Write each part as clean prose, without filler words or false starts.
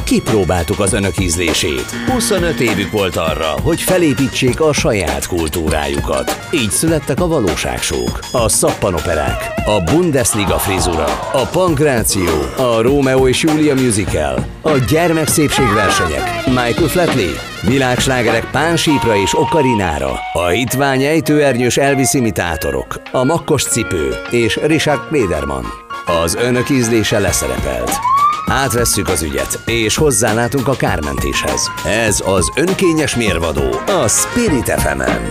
Kipróbáltuk az önök ízlését. 25 évük volt arra, hogy felépítsék a saját kultúrájukat. Így születtek a valóságsók, a szappanoperák, a Bundesliga frizura, a pankráció, a Rómeó és Júlia musical, a gyermekszépségversenyek, Michael Flatley, világslágerek Pánsípra és Okarinára, a hitvány ejtőernyős Elvis imitátorok, a makkos cipő és Richard Klederman. Az önök ízlése leszerepelt. Átvesszük az ügyet, és hozzálátunk a kármentéshez. Ez az önkényes mérvadó a Spirit FM-en.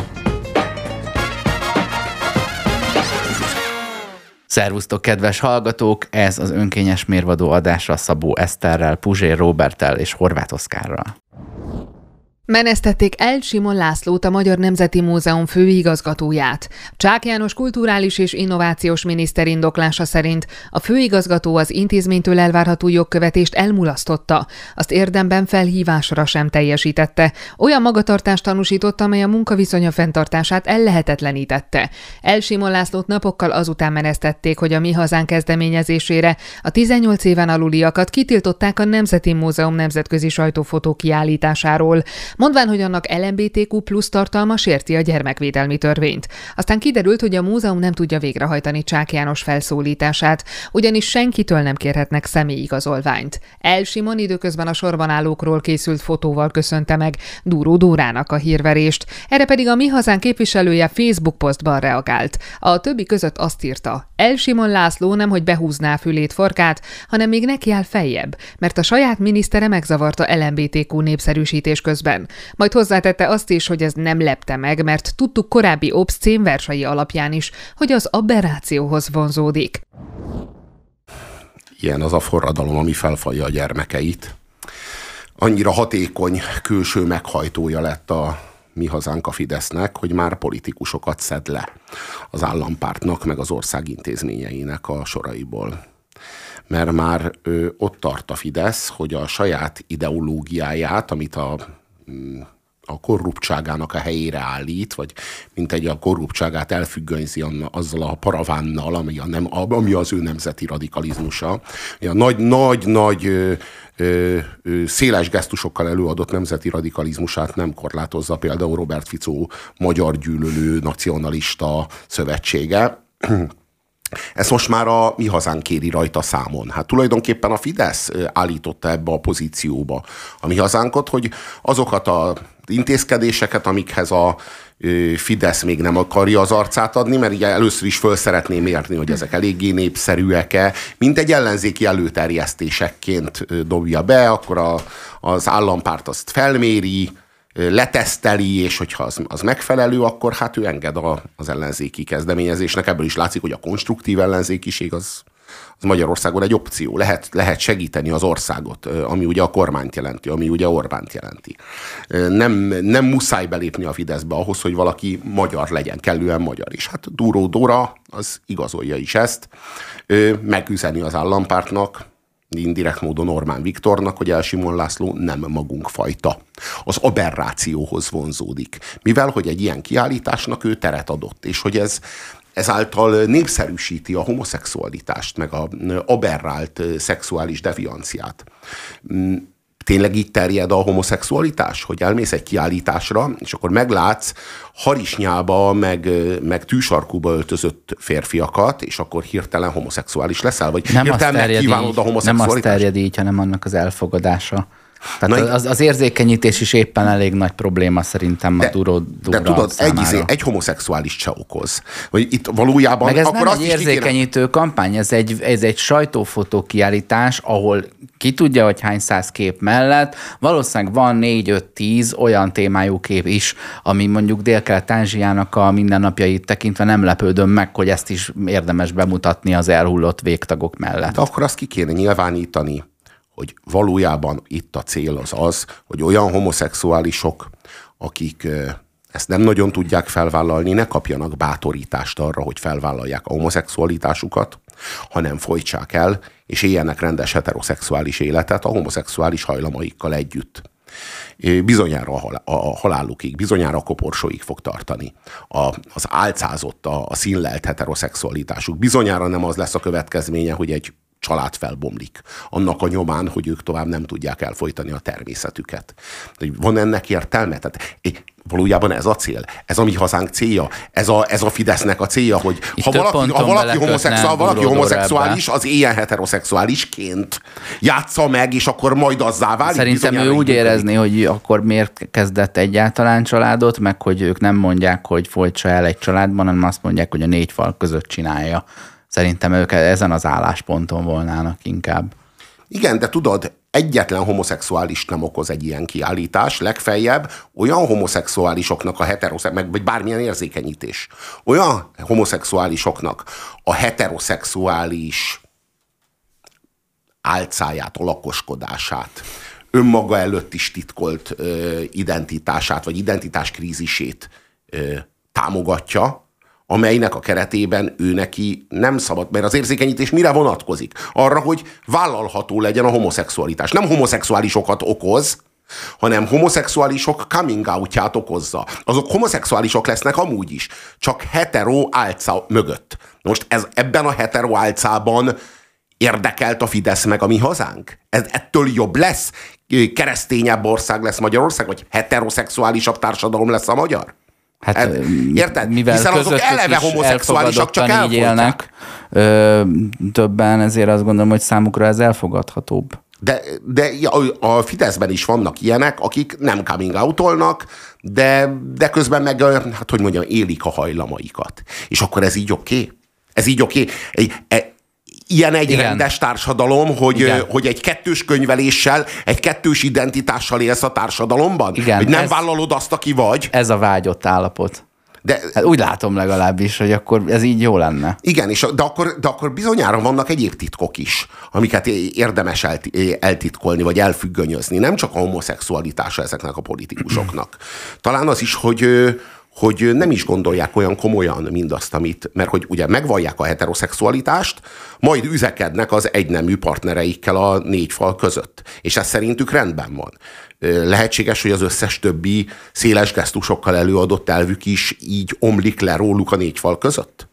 Szervusztok, kedves hallgatók! Ez az önkényes mérvadó adása Szabó Eszterrel, Puzsér Róberttel és Horváth Oszkárral. Menesztették El Simon Lászlót, a Magyar Nemzeti Múzeum főigazgatóját. Csák János kulturális és innovációs miniszter indoklása szerint a főigazgató az intézménytől elvárható jogkövetést elmulasztotta, azt érdemben felhívásra sem teljesítette. Olyan magatartást tanúsított, amely a munkaviszonya fenntartását ellehetetlenítette. El Simon Lászlót napokkal azután menesztették, hogy a Mi Hazánk kezdeményezésére a 18 éven aluliakat kitiltották a Nemzeti Múzeum nemzetközi sajtófotó kiállításáról, mondván, hogy annak LMBTQ plusz tartalma sérti a gyermekvédelmi törvényt. Aztán kiderült, hogy a múzeum nem tudja végrehajtani Csák János felszólítását, ugyanis senkitől nem kérhetnek személyigazolványt. El Simon időközben a sorban állókról készült fotóval köszönte meg Dúró Dórának a hírverést. Erre pedig a Mi Hazánk képviselője Facebook posztban reagált. A többi között azt írta: El Simon László nemhogy behúzná a fülét farkát, hanem még nekiáll feljebb, mert a saját minisztere megzavarta LMBTQ népszerűsítés közben. Majd hozzátette azt is, hogy ez nem lepte meg, mert tudtuk korábbi obszcén versei alapján is, hogy az aberrációhoz vonzódik. Ilyen az a forradalom, ami felfalja a gyermekeit. Annyira hatékony külső meghajtója lett a Mi Hazánk a Fidesznek, hogy már politikusokat szed le az állampártnak, meg az ország intézményeinek a soraiból. Mert már ott tart a Fidesz, hogy a saját ideológiáját, amit a korruptságának a helyére állít, vagy mint a korruptságát elfüggönyzi azzal a paravánnal, ami az ő nemzeti radikalizmusa. A nagy széles gesztusokkal előadott nemzeti radikalizmusát nem korlátozza például Robert Fico magyar gyűlölő nacionalista szövetsége. Ezt most már a Mi Hazánk kéri rajta számon. Hát tulajdonképpen a Fidesz állította ebbe a pozícióba a Mi Hazánkot, hogy azokat az intézkedéseket, amikhez a Fidesz még nem akarja az arcát adni, mert ugye először is föl szeretné mérni, hogy ezek eléggé népszerűek-e, mint egy ellenzéki előterjesztésekként dobja be, akkor az állampárt azt felméri, leteszteli, és hogyha az megfelelő, akkor hát ő enged az ellenzéki kezdeményezésnek. Ebből is látszik, hogy a konstruktív ellenzékiség az Magyarországon egy opció. Lehet segíteni az országot, ami ugye a kormányt jelenti, ami ugye Orbánt jelenti. Nem muszáj belépni a Fideszbe ahhoz, hogy valaki magyar legyen, kellően magyar is. Hát Dúró Dóra az igazolja is ezt, megüzeni az állampártnak, indirekt módon Orbán Viktornak, hogy El Simon László nem magunk fajta. Az aberrációhoz vonzódik. Mivel, hogy egy ilyen kiállításnak ő teret adott, és hogy ezáltal népszerűsíti a homoszexualitást, meg a aberrált szexuális devianciát. Tényleg így terjed a homoszexualitás, hogy elmész egy kiállításra, és akkor meglátsz harisnyába, meg tűsarkúba öltözött férfiakat, és akkor hirtelen homoszexuális leszel? Vagy nem hirtelen megkívánod a homoszexualitást? Nem azt terjed így, hanem annak az elfogadása. Tehát az érzékenyítés is éppen elég nagy probléma szerintem a Dúró Dóra. De tudod, egy homoszexuális se okoz. Hogy itt valójában... Meg ez akkor nem egy érzékenyítő kampány, ez egy sajtófotó kiállítás, ahol ki tudja, hogy hány száz kép mellett, valószínűleg van 4-5-10 olyan témájú kép is, ami mondjuk Dél-Kelet-Ázsiának a mindennapjait tekintve nem lepődöm meg, hogy ezt is érdemes bemutatni az elhullott végtagok mellett. De akkor azt ki kéne nyilvánítani, hogy valójában itt a cél az, hogy olyan homoszexuálisok, akik ezt nem nagyon tudják felvállalni, ne kapjanak bátorítást arra, hogy felvállalják a homoszexualitásusukat, hanem folytsák el, és éljenek rendes heteroszexuális életet a homoszexuális hajlamaikkal együtt. Bizonyára a halálukig, bizonyára a koporsóig fog tartani az álcázott, a színlelt heteroszexualitásuk. Bizonyára nem az lesz a következménye, hogy egy család felbomlik. Annak a nyomán, hogy ők tovább nem tudják elfojtani a természetüket. Van ennek értelme? Tehát valójában ez a cél. Ez a Mi Hazánk célja. Ez a Fidesznek a célja, hogy ha valaki homoszexuális, az éljen heteroszexuálisként. Játsza meg, és akkor majd azzá válik. Szerintem ő úgy érezné, hogy akkor miért kezdett egyáltalán családot, meg hogy ők nem mondják, hogy folytsa el egy családban, hanem azt mondják, hogy a 4 fal között csinálja. Szerintem ők ezen az állásponton volnának inkább. Igen, de tudod, egyetlen homoszexuális nem okoz egy ilyen kiállítás, legfeljebb olyan homoszexuálisoknak vagy bármilyen érzékenyítés, olyan homoszexuálisoknak a heteroszexuális álcáját, alakoskodását, önmaga előtt is titkolt identitását, vagy identitáskrízisét támogatja, amelynek a keretében ő neki nem szabad, mert az érzékenyítés mire vonatkozik? Arra, hogy vállalható legyen a homoszexualitás. Nem homoszexuálisokat okoz, hanem homoszexuálisok coming out-ját okozza. Azok homoszexuálisok lesznek amúgy is, csak hetero álca mögött. Most ebben a hetero álcában érdekelt a Fidesz meg a Mi Hazánk? Ettől jobb lesz? Keresztényebb ország lesz Magyarország? Vagy heteroszexuálisabb társadalom lesz a magyar? Hát, érted? Mivel hiszen azok eleve homoszexuálisak, csak élnek többen, ezért azt gondolom, hogy számukra ez elfogadhatóbb. De a Fideszben is vannak ilyenek, akik nem coming out-olnak, de közben meg, hát hogy mondjam, élik a hajlamaikat. És akkor ez így oké? Ez így oké? Ilyen egy igen. Rendes társadalom, hogy egy kettős könyveléssel, egy kettős identitással élsz a társadalomban? Igen, hogy nem vállalod azt, aki vagy? Ez a vágyott állapot. Hát úgy látom legalábbis, hogy akkor ez így jó lenne. Igen, de akkor bizonyára vannak egyéb titkok is, amiket érdemes eltitkolni, vagy elfüggönyözni. Nem csak a homoszexualitása ezeknek a politikusoknak. Talán az is, hogy nem is gondolják olyan komolyan mindazt, mert hogy ugye megvallják a heteroszexualitást, majd üzekednek az egynemű partnereikkel a 4 fal között. És ez szerintük rendben van. Lehetséges, hogy az összes többi széles gesztusokkal előadott elvük is így omlik le róluk a 4 fal között?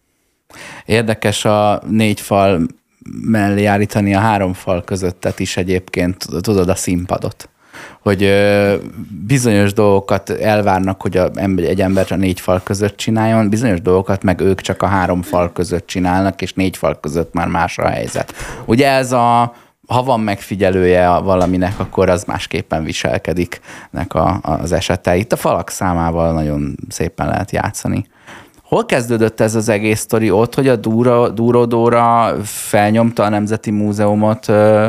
Érdekes a 4 fal mellé állítani a 3 fal közöttet is egyébként, tudod, a színpadot. Hogy bizonyos dolgokat elvárnak, hogy egy ember a 4 fal között csináljon, bizonyos dolgokat meg ők csak a 3 fal között csinálnak, és 4 fal között már más a helyzet. Ugye ez ha van megfigyelője valaminek, akkor az másképpen viselkedik az esete. Itt a falak számával nagyon szépen lehet játszani. Hol kezdődött ez az egész sztori? Ott, hogy a Dúró Dóra felnyomta a Nemzeti Múzeumot,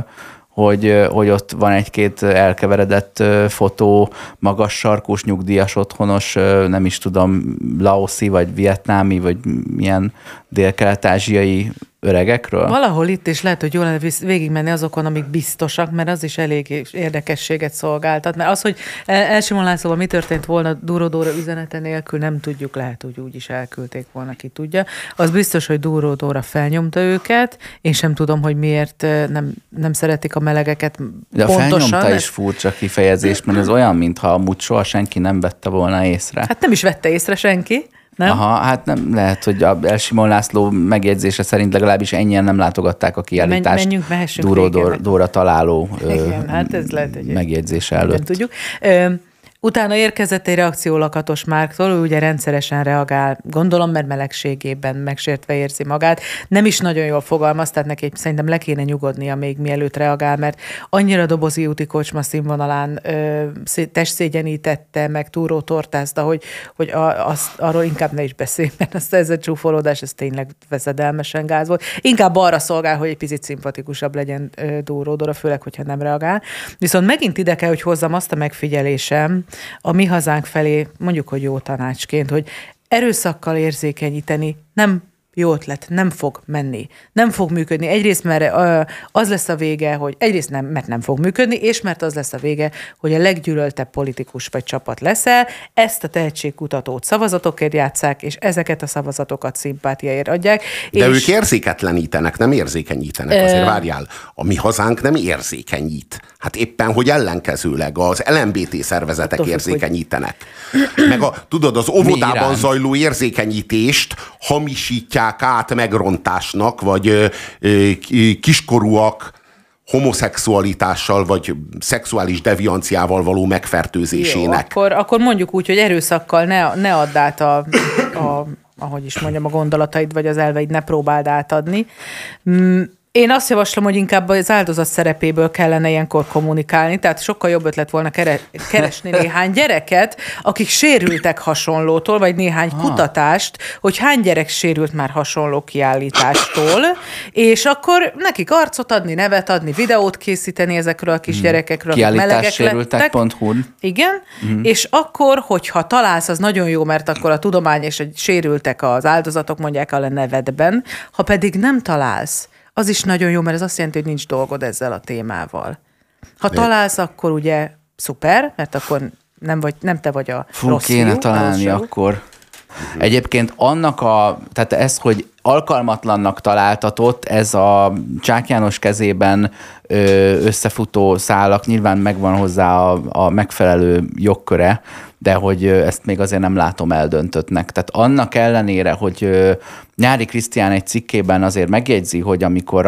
hogy ott van egy-két elkeveredett fotó, magas sarkús, nyugdíjas, otthonos, nem is tudom, laoszi, vagy vietnámi, vagy milyen dél-kelet-ázsiai öregekről? Valahol itt is lehet, hogy jól lenne végigmenni azokon, amik biztosak, mert az is elég érdekességet szolgáltat. Mert az, hogy Simon Lászlóval mi történt volna Dúró Dóra üzenete nélkül, nem tudjuk, lehet, hogy úgy is elküldték volna, ki tudja. Az biztos, hogy Dúró Dóra felnyomta őket, én sem tudom, hogy miért nem szeretik a melegeket de pontosan. De a felnyomta is furcsa kifejezés, mert ez olyan, mintha amúgy soha senki nem vette volna észre. Hát nem is vette észre senki. Nem? Aha, hát nem lehet, hogy a Simon László megjegyzése szerint legalábbis ennyien nem látogatták a kiállítást Dúró Dóra találó igen, hát ez lehet, megjegyzése előtt. Nem tudjuk. Utána érkezett egy reakció Lakatos Márktól, ő ugye rendszeresen reagál, gondolom, mert melegségében megsértve érzi magát. Nem is nagyon jól fogalmaz, tehát neki szerintem le kéne nyugodnia még mielőtt reagál, mert annyira Dobozi úti kocsma színvonalán testszégyenítette, meg túrótortázta, hogy arról inkább ne is beszélj, mert ez a csúfolódás, ez tényleg veszedelmesen gáz volt. Inkább arra szolgál, hogy egy picit szimpatikusabb legyen Dúró Dóra, főleg, hogyha nem reagál. Viszont megint ide kell, hogy hozzam azt a megfigyelésem, a Mi Hazánk felé, mondjuk, hogy jó tanácsként, hogy erőszakkal érzékenyíteni nem jó ötlet, nem fog menni. Nem fog működni. Egyrészt, mert az lesz a vége, hogy egyrészt nem, mert nem fog működni, és mert az lesz a vége, hogy a leggyűlöltebb politikus vagy csapat leszel, ezt a tehetségkutatót szavazatokért játsszák, és ezeket a szavazatokat szimpátiáért adják. De ők érzéketlenítenek, nem érzékenyítenek. Azért várjál, a Mi Hazánk nem érzékenyít. Hát éppen, hogy ellenkezőleg az LMBT szervezetek érzékenyítenek. Meg tudod, az óvodában zajló érzékenyítést hamisítják adják át megrontásnak, vagy kiskorúak homoszexualitással, vagy szexuális devianciával való megfertőzésének. Jó, akkor mondjuk úgy, hogy erőszakkal ne add át ahogy is mondjam, a gondolataid, vagy az elveid ne próbáld átadni. Én azt javaslom, hogy inkább az áldozat szerepéből kellene ilyenkor kommunikálni, tehát sokkal jobb ötlet volna keresni néhány gyereket, akik sérültek hasonlótól, vagy néhány kutatást, hogy hány gyerek sérült már hasonló kiállítástól, és akkor nekik arcot adni, nevet adni, videót készíteni ezekről a kis gyerekekről, akik melegek lettek. Igen, és akkor, hogyha találsz, az nagyon jó, mert akkor a tudomány és sérültek az áldozatok, mondják el a nevedben, ha pedig nem találsz, az is nagyon jó, mert ez azt jelenti, hogy nincs dolgod ezzel a témával. Ha találsz, akkor ugye szuper, mert akkor nem te vagy a rossz kéne fiú, találni akkor. Egyébként tehát ez, hogy alkalmatlannak találtatott, ez a Csák János kezében összefutó szálak, nyilván megvan hozzá a megfelelő jogköre, de hogy ezt még azért nem látom eldöntöttnek. Tehát annak ellenére, hogy Nyári Krisztián egy cikkében azért megjegyzi, hogy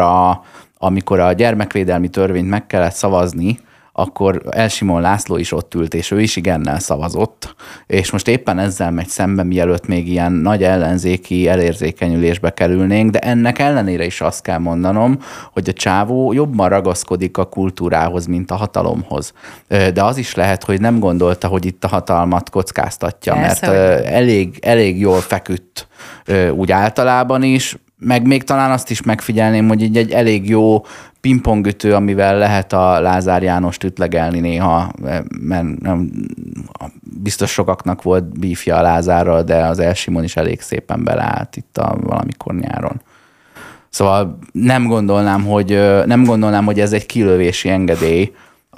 amikor a gyermekvédelmi törvényt meg kellett szavazni, akkor Elsimon László is ott ült, és ő is igennel szavazott, és most éppen ezzel megy szembe, mielőtt még ilyen nagy ellenzéki elérzékenyülésbe kerülnénk, de ennek ellenére is azt kell mondanom, hogy a csávó jobban ragaszkodik a kultúrához, mint a hatalomhoz. De az is lehet, hogy nem gondolta, hogy itt a hatalmat kockáztatja, mert elég jól feküdt úgy általában is, meg még talán azt is megfigyelném, hogy így egy elég jó pingpongütő, amivel lehet a Lázár Jánost ütlegelni néha, mert nem, biztos sokaknak volt bífja a Lázárral, de az Elsimon is elég szépen beleállt itt valamikor nyáron. Szóval nem gondolnám, hogy ez egy kilövési engedély,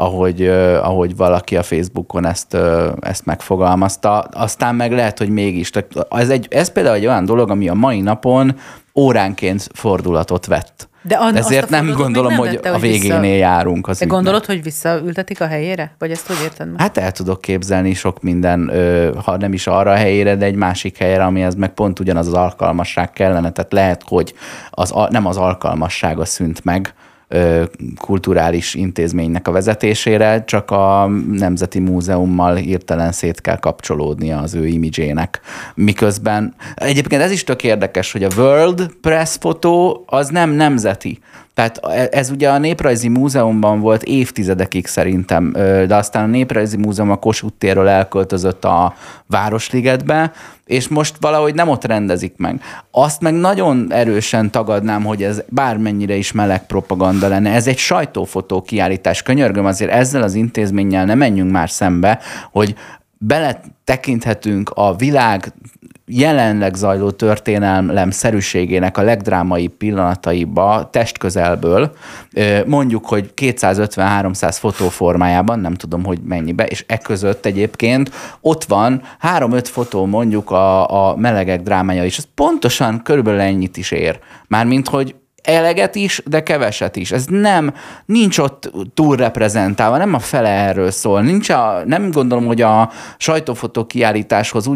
ahogy valaki a Facebookon ezt megfogalmazta. Aztán meg lehet, hogy mégis. Ez például egy olyan dolog, ami a mai napon óránként fordulatot vett. De ezért nem gondolom, hogy a végénél járunk az ügynek. Gondolod, hogy visszaültetik a helyére? Vagy ezt hogy érted meg? Hát el tudok képzelni sok minden, ha nem is arra a helyére, de egy másik helyre, amihez meg pont ugyanaz az alkalmasság kellene. Tehát lehet, hogy nem az alkalmassága szűnt meg kulturális intézménynek a vezetésére, csak a Nemzeti Múzeummal hirtelen szét kell kapcsolódnia az ő imidzsének. Miközben egyébként ez is tök érdekes, hogy a World Press fotó az nem nemzeti. Tehát ez ugye a Néprajzi Múzeumban volt évtizedekig szerintem, de aztán a Néprajzi Múzeum a Kossuth térről elköltözött a Városligetbe, és most valahogy nem ott rendezik meg. Azt meg nagyon erősen tagadnám, hogy ez bármennyire is meleg propaganda lenne. Ez egy sajtófotó kiállítás. Könyörgöm, azért ezzel az intézménnyel ne menjünk már szembe, hogy beletekinthetünk a világ jelenleg zajló történelem szerűségének a legdrámaibb pillanataiba testközelből, mondjuk, hogy 250-300 fotó formájában, nem tudom, hogy mennyibe, és között egyébként ott van 3-5 fotó mondjuk a melegek drámája, és ez pontosan körülbelül ennyit is ér. Mármint, hogy eleget is, de keveset is. Ez nincs ott túlreprezentálva, nem a fele erről szól. Nem gondolom, hogy a sajtófotó kiállításhoz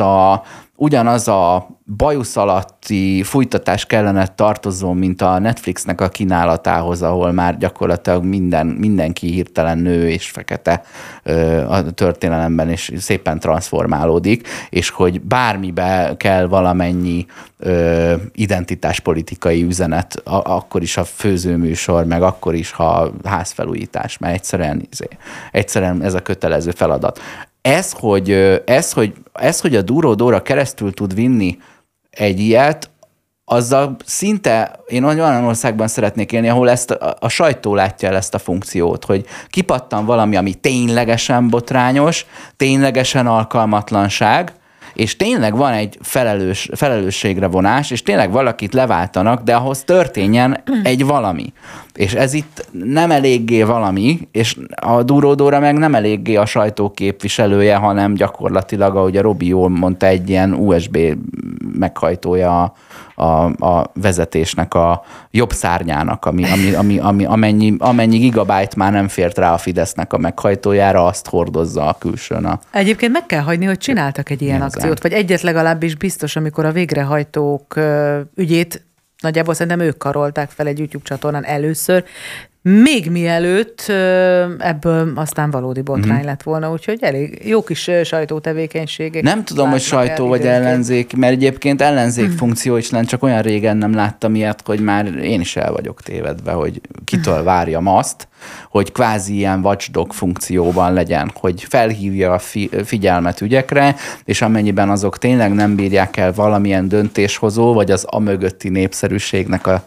ugyanaz a bajusz alatti fújtatás kellene tartozó, mint a Netflixnek a kínálatához, ahol már gyakorlatilag mindenki hirtelen nő és fekete a történelemben, és szépen transformálódik, és hogy bármibe kell valamennyi identitáspolitikai üzenet, akkor is a főzőműsor, meg akkor is, ha házfelújítás, mert egyszerűen ez a kötelező feladat. Ez, hogy a Dúró Dóra keresztül tud vinni egy ilyet, azzal szinte én olyan országban szeretnék élni, ahol a sajtó látja el ezt a funkciót, hogy kipattan valami, ami ténylegesen botrányos, ténylegesen alkalmatlanság, és tényleg van egy felelősségre vonás, és tényleg valakit leváltanak, de ahhoz történjen egy valami. És ez itt nem eléggé valami, és a Dúró Dóra meg nem eléggé a sajtó képviselője, hanem gyakorlatilag, ahogy a Robi jól mondta, egy ilyen USB meghajtója a vezetésnek a jobb szárnyának, amennyi gigabyte már nem fért rá a Fidesznek a meghajtójára, azt hordozza a külsőn. Egyébként meg kell hagyni, hogy csináltak egy ilyen akciót, vagy egyet legalábbis biztos, amikor a végrehajtók ügyét nagyjából szerintem ők karolták fel egy YouTube csatornán először, még mielőtt ebből aztán valódi botrány lett volna, úgyhogy elég jó kis sajtótevékenységek. Nem tudom, hogy sajtó vagy ellenzék, mert egyébként ellenzék funkció is lenne, csak olyan régen nem láttam ilyet, hogy már én is el vagyok tévedve, hogy kitől várjam azt, hogy kvázi ilyen watchdog funkcióban legyen, hogy felhívja a figyelmet ügyekre, és amennyiben azok tényleg nem bírják el valamilyen döntéshozó, vagy az amögötti népszerűségnek a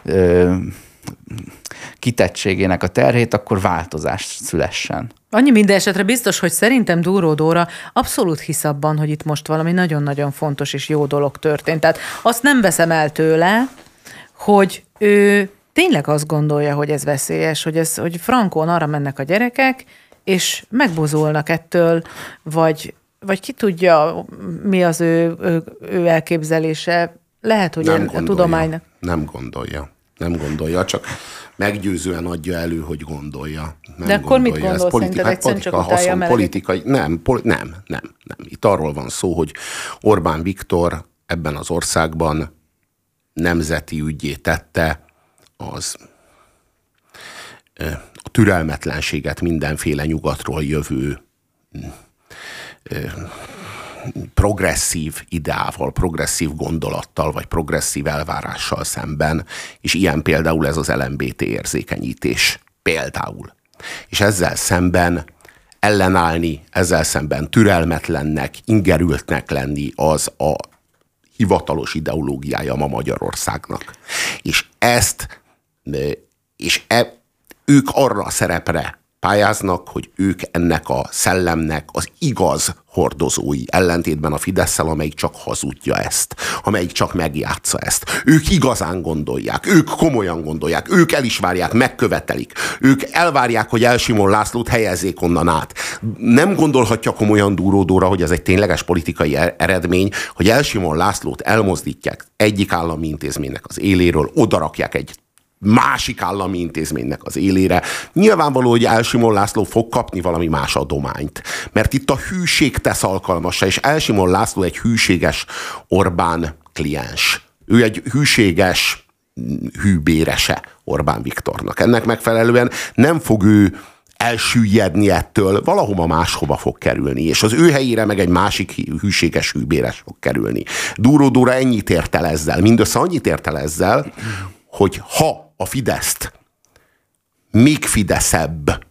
kitettségének a terhét, akkor változás szülessen. Annyi minden esetre biztos, hogy szerintem Dúró Dóra abszolút hisz abban, hogy itt most valami nagyon-nagyon fontos és jó dolog történt. Tehát azt nem veszem el tőle, hogy ő tényleg azt gondolja, hogy ez veszélyes, hogy frankón arra mennek a gyerekek, és megbozulnak ettől, vagy ki tudja, mi az ő elképzelése. Lehet, hogy a tudománynak... Nem gondolja, csak meggyőzően adja elő, hogy gondolja. Nem de akkor gondolja. mit gondol szerinted? Egyszerűen csak utálja politikai. Nem. Itt arról van szó, hogy Orbán Viktor ebben az országban nemzeti üggyé tette a türelmetlenséget mindenféle nyugatról jövő progresszív ideával, progresszív gondolattal, vagy progresszív elvárással szemben, és ilyen például ez az LMBT érzékenyítés. Például. És ezzel szemben ellenállni, ezzel szemben türelmetlennek, ingerültnek lenni, az a hivatalos ideológiája ma Magyarországnak. És ők arra a szerepre pályáznak, hogy ők ennek a szellemnek az igaz hordozói, ellentétben a Fidesszel, amelyik csak hazudja ezt, amelyik csak megjátsza ezt. Ők igazán gondolják, ők komolyan gondolják, ők el is várják, megkövetelik. Ők elvárják, hogy Elsimon Lászlót helyezzék onnan át. Nem gondolhatja komolyan Dúró Dóra, hogy ez egy tényleges politikai eredmény, hogy Elsimon Lászlót elmozdítják egyik állami intézménynek az éléről, odarakják egy másik állami intézménynek az élére. Nyilvánvaló, hogy Elsimon László fog kapni valami más adományt. Mert itt a hűség tesz alkalmassá, és Elsimon László egy hűséges Orbán kliens. Ő egy hűséges hűbérese Orbán Viktornak. Ennek megfelelően nem fog ő elsüllyedni ettől, valahova máshova fog kerülni, és az ő helyére meg egy másik hűséges hűbéres fog kerülni. Dúró Dóra ennyit ért el ezzel, mindössze annyit ért el ezzel, hogy ha a Fideszt még fideszebb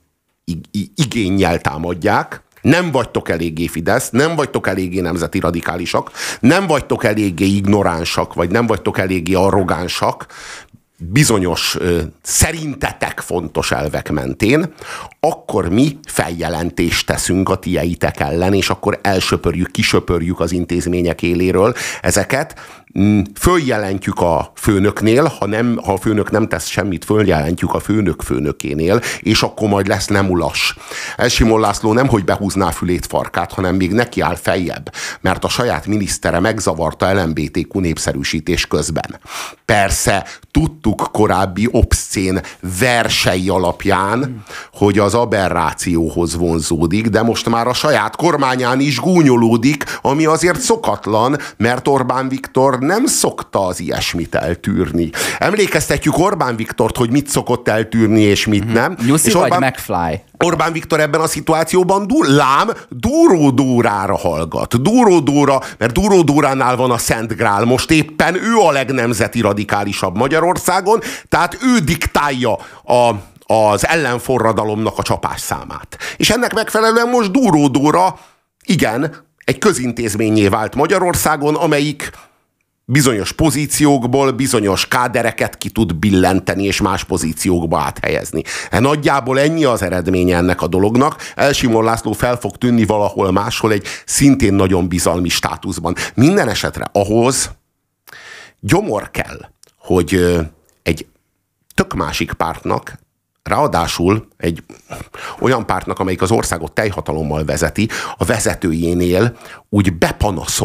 igénnyel támadják, nem vagytok eléggé Fidesz, nem vagytok eléggé nemzeti radikálisak, nem vagytok eléggé ignoránsak, vagy nem vagytok eléggé arrogánsak, bizonyos szerintetek fontos elvek akkor mi feljelentést teszünk a tieitek ellen, és akkor kisöpörjük az intézmények éléről ezeket, följelentjük a főnöknél, ha a főnök nem tesz semmit, följelentjük a főnök főnökénél, és akkor majd lesz nem ulas. Elsimon László nemhogy behúzná a fülét farkát, hanem még neki áll feljebb, mert a saját minisztere megzavarta LMBTQ népszerűsítés közben. Persze, tudtuk korábbi obszcén versei alapján, hogy az aberrációhoz vonzódik, de most már a saját kormányán is gúnyolódik, ami azért szokatlan, mert Orbán Viktor nem szokta az ilyesmit eltűrni. Emlékeztetjük Orbán Viktort, hogy mit szokott eltűrni, és mit nem. Nyuszi vagy McFly? Orbán Viktor ebben a szituációban Dúró Dórára hallgat. Dúró Dóra, mert Dúró Dóránál van a Szent Grál. Most éppen ő a legnemzeti radikálisabb Magyarországon, tehát ő diktálja az ellenforradalomnak a csapásszámát. És ennek megfelelően most Dúró Dóra, igen, egy közintézménnyé vált Magyarországon, amelyik bizonyos pozíciókból bizonyos kádereket ki tud billenteni, és más pozíciókba áthelyezni. Nagyjából ennyi az eredménye ennek a dolognak. Elsimon László fel fog tűnni valahol máshol egy szintén nagyon bizalmi státuszban. Minden esetre ahhoz gyomor kell, hogy egy tök másik pártnak, ráadásul egy olyan pártnak, amelyik az országot teljhatalommal vezeti, a vezetőjénél úgy bepanaszolj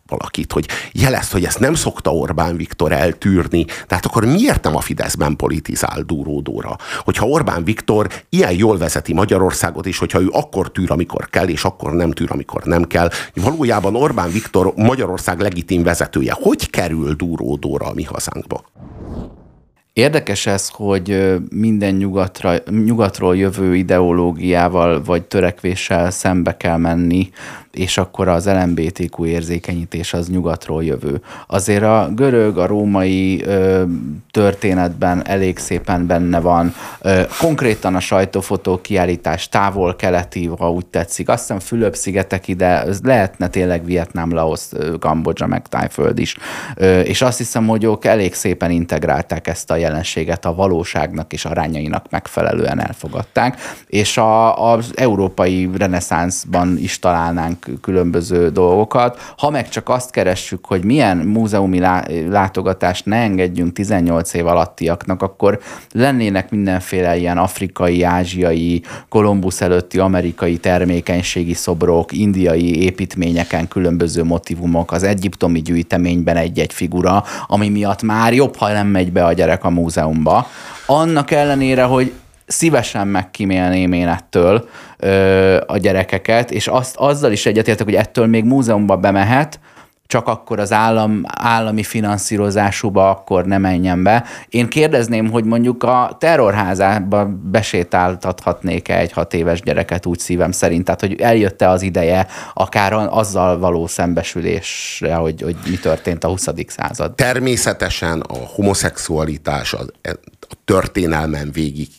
valakit, hogy jelezd, hogy ezt nem szokta Orbán Viktor eltűrni. Tehát akkor miért nem a Fideszben politizál Dúró Dóra? Hogyha Orbán Viktor ilyen jól vezeti Magyarországot, és hogyha ő akkor tűr, amikor kell, és akkor nem tűr, amikor nem kell, valójában Orbán Viktor Magyarország legitim vezetője. Hogy kerül Dúró Dóra a mi hazánkba? Érdekes ez, hogy minden nyugatról jövő ideológiával vagy törekvéssel szembe kell menni, és akkor az LMBTQ érzékenyítés az nyugatról jövő. Azért a görög, a római történetben elég szépen benne van. Konkrétan a sajtófotó kiállítás távol-keleti, ha úgy tetszik. Azt hiszem Fülöp-szigetek ide, lehetne tényleg Vietnám, Laosz, Kambodzsa, meg Tájföld is. És azt hiszem, hogy ők elég szépen integrálták ezt a jelenséget a valóságnak és arányainak megfelelően elfogadták. És az európai reneszánszban is találnánk különböző dolgokat. Ha meg csak azt keressük, hogy milyen múzeumi látogatást ne engedjünk 18 év alattiaknak, akkor lennének mindenféle ilyen afrikai, ázsiai, Kolumbusz előtti amerikai termékenységi szobrok, indiai építményeken különböző motivumok, az egyiptomi gyűjteményben egy-egy figura, ami miatt már jobb, ha nem megy be a gyerek a múzeumba. Annak ellenére, hogy szívesen megkímélném én ettől a gyerekeket, és azzal is egyetértek, hogy ettől még múzeumba bemehet, csak akkor az állami finanszírozásúba akkor ne menjen be. Én kérdezném, hogy mondjuk a terrorházába besétáltathatnék-e egy 6 éves gyereket úgy szívem szerint, tehát hogy eljött-e az ideje akár azzal való szembesülésre, hogy mi történt a 20. század. Természetesen a homoszexualitás a történelmen végig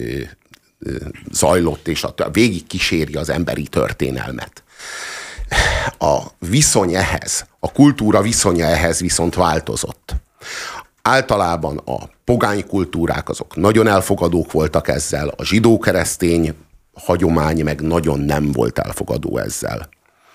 zajlott, és végig kíséri az emberi történelmet. A viszony ehhez, a kultúra viszonya ehhez viszont változott. Általában a pogány kultúrák azok nagyon elfogadók voltak ezzel, a zsidó-keresztény hagyomány meg nagyon nem volt elfogadó ezzel.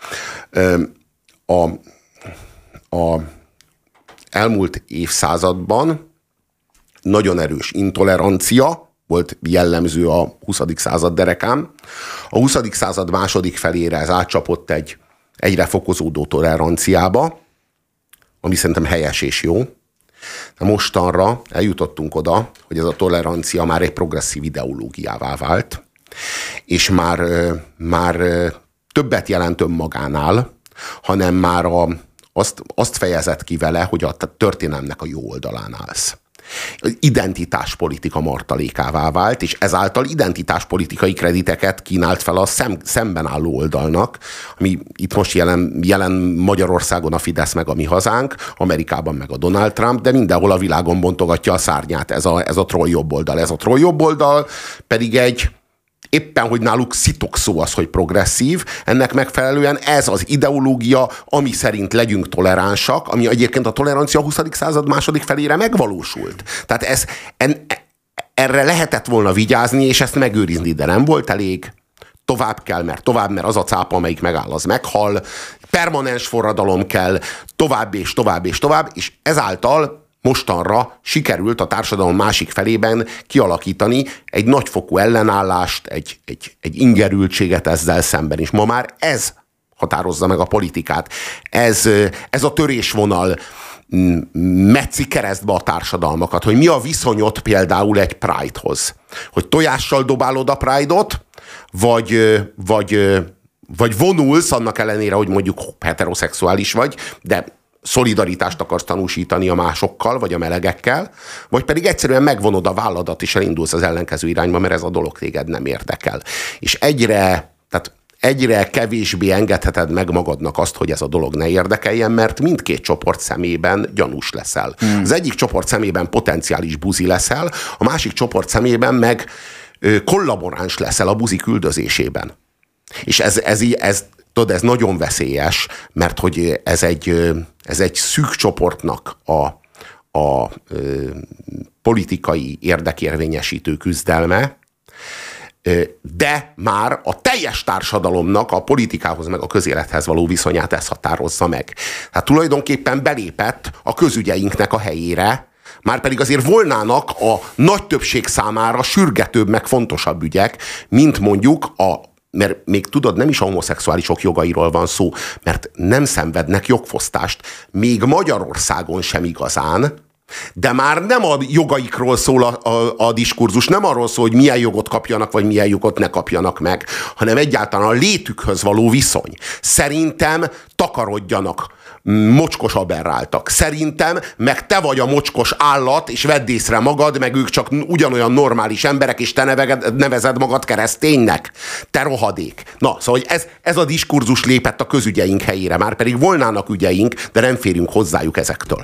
A elmúlt évszázadban nagyon erős intolerancia volt jellemző a 20. század derekán. A 20. század második felére ez átcsapott egy egyre fokozódó toleranciába, ami szerintem helyes és jó. De mostanra eljutottunk oda, hogy ez a tolerancia már egy progresszív ideológiává vált, és már többet jelent önmagánál, hanem már azt fejezett ki vele, hogy a történelemnek a jó oldalán állsz. Identitáspolitika martalékává vált, és ezáltal identitáspolitikai krediteket kínált fel a szemben álló oldalnak, ami itt most jelen Magyarországon a Fidesz meg a mi hazánk, Amerikában meg a Donald Trump, de mindenhol a világon bontogatja a szárnyát ez a troll jobboldal. Ez a troll jobboldal pedig éppen, hogy náluk szitokszó az, hogy progresszív, ennek megfelelően ez az ideológia, ami szerint legyünk toleránsak, ami egyébként a tolerancia a 20. század második felére megvalósult. Tehát erre lehetett volna vigyázni, és ezt megőrizni, de nem volt elég. Tovább kell, mert az a cápa, amelyik megáll, az meghal. Permanens forradalom kell, tovább és tovább és tovább, és ezáltal mostanra sikerült a társadalom másik felében kialakítani egy nagyfokú ellenállást, egy ingerültséget ezzel szemben is. Ma már ez határozza meg a politikát. Ez a törésvonal metszi keresztbe a társadalmakat, hogy mi a viszonyod például egy Pride-hoz. Hogy tojással dobálod a Pride-ot, vagy vonulsz, annak ellenére, hogy mondjuk heteroszexuális vagy, de szolidaritást akarsz tanúsítani a másokkal, vagy a melegekkel, vagy pedig egyszerűen megvonod a válladat, és elindulsz az ellenkező irányba, mert ez a dolog téged nem érdekel. És egyre kevésbé engedheted meg magadnak azt, hogy ez a dolog ne érdekeljen, mert mindkét csoport szemében gyanús leszel. Az egyik csoport szemében potenciális buzi leszel, a másik csoport szemében meg kollaboráns leszel a buzi küldözésében. És ez nagyon veszélyes, mert hogy ez egy szűk csoportnak a politikai érdekérvényesítő küzdelme, de már a teljes társadalomnak a politikához meg a közélethez való viszonyát ez határozza meg. Tehát tulajdonképpen belépett a közügyeinknek a helyére, márpedig azért volnának a nagy többség számára sürgetőbb meg fontosabb ügyek, mint mondjuk a mert még tudod, nem is a homoszexuálisok jogairól van szó, mert nem szenvednek jogfosztást, még Magyarországon sem igazán, de már nem a jogaikról szól a diskurzus, nem arról szól, hogy milyen jogot kapjanak, vagy milyen jogot ne kapjanak meg, hanem egyáltalán a létükhöz való viszony. Szerintem takarodjanak, mocskos aberráltak. Szerintem meg te vagy a mocskos állat, és vedd észre magad, meg ők csak ugyanolyan normális emberek, és te nevezed magad kereszténynek. Te rohadék. Na, szóval ez a diskurzus lépett a közügyeink helyére, már pedig volnának ügyeink, de nem férünk hozzájuk ezektől.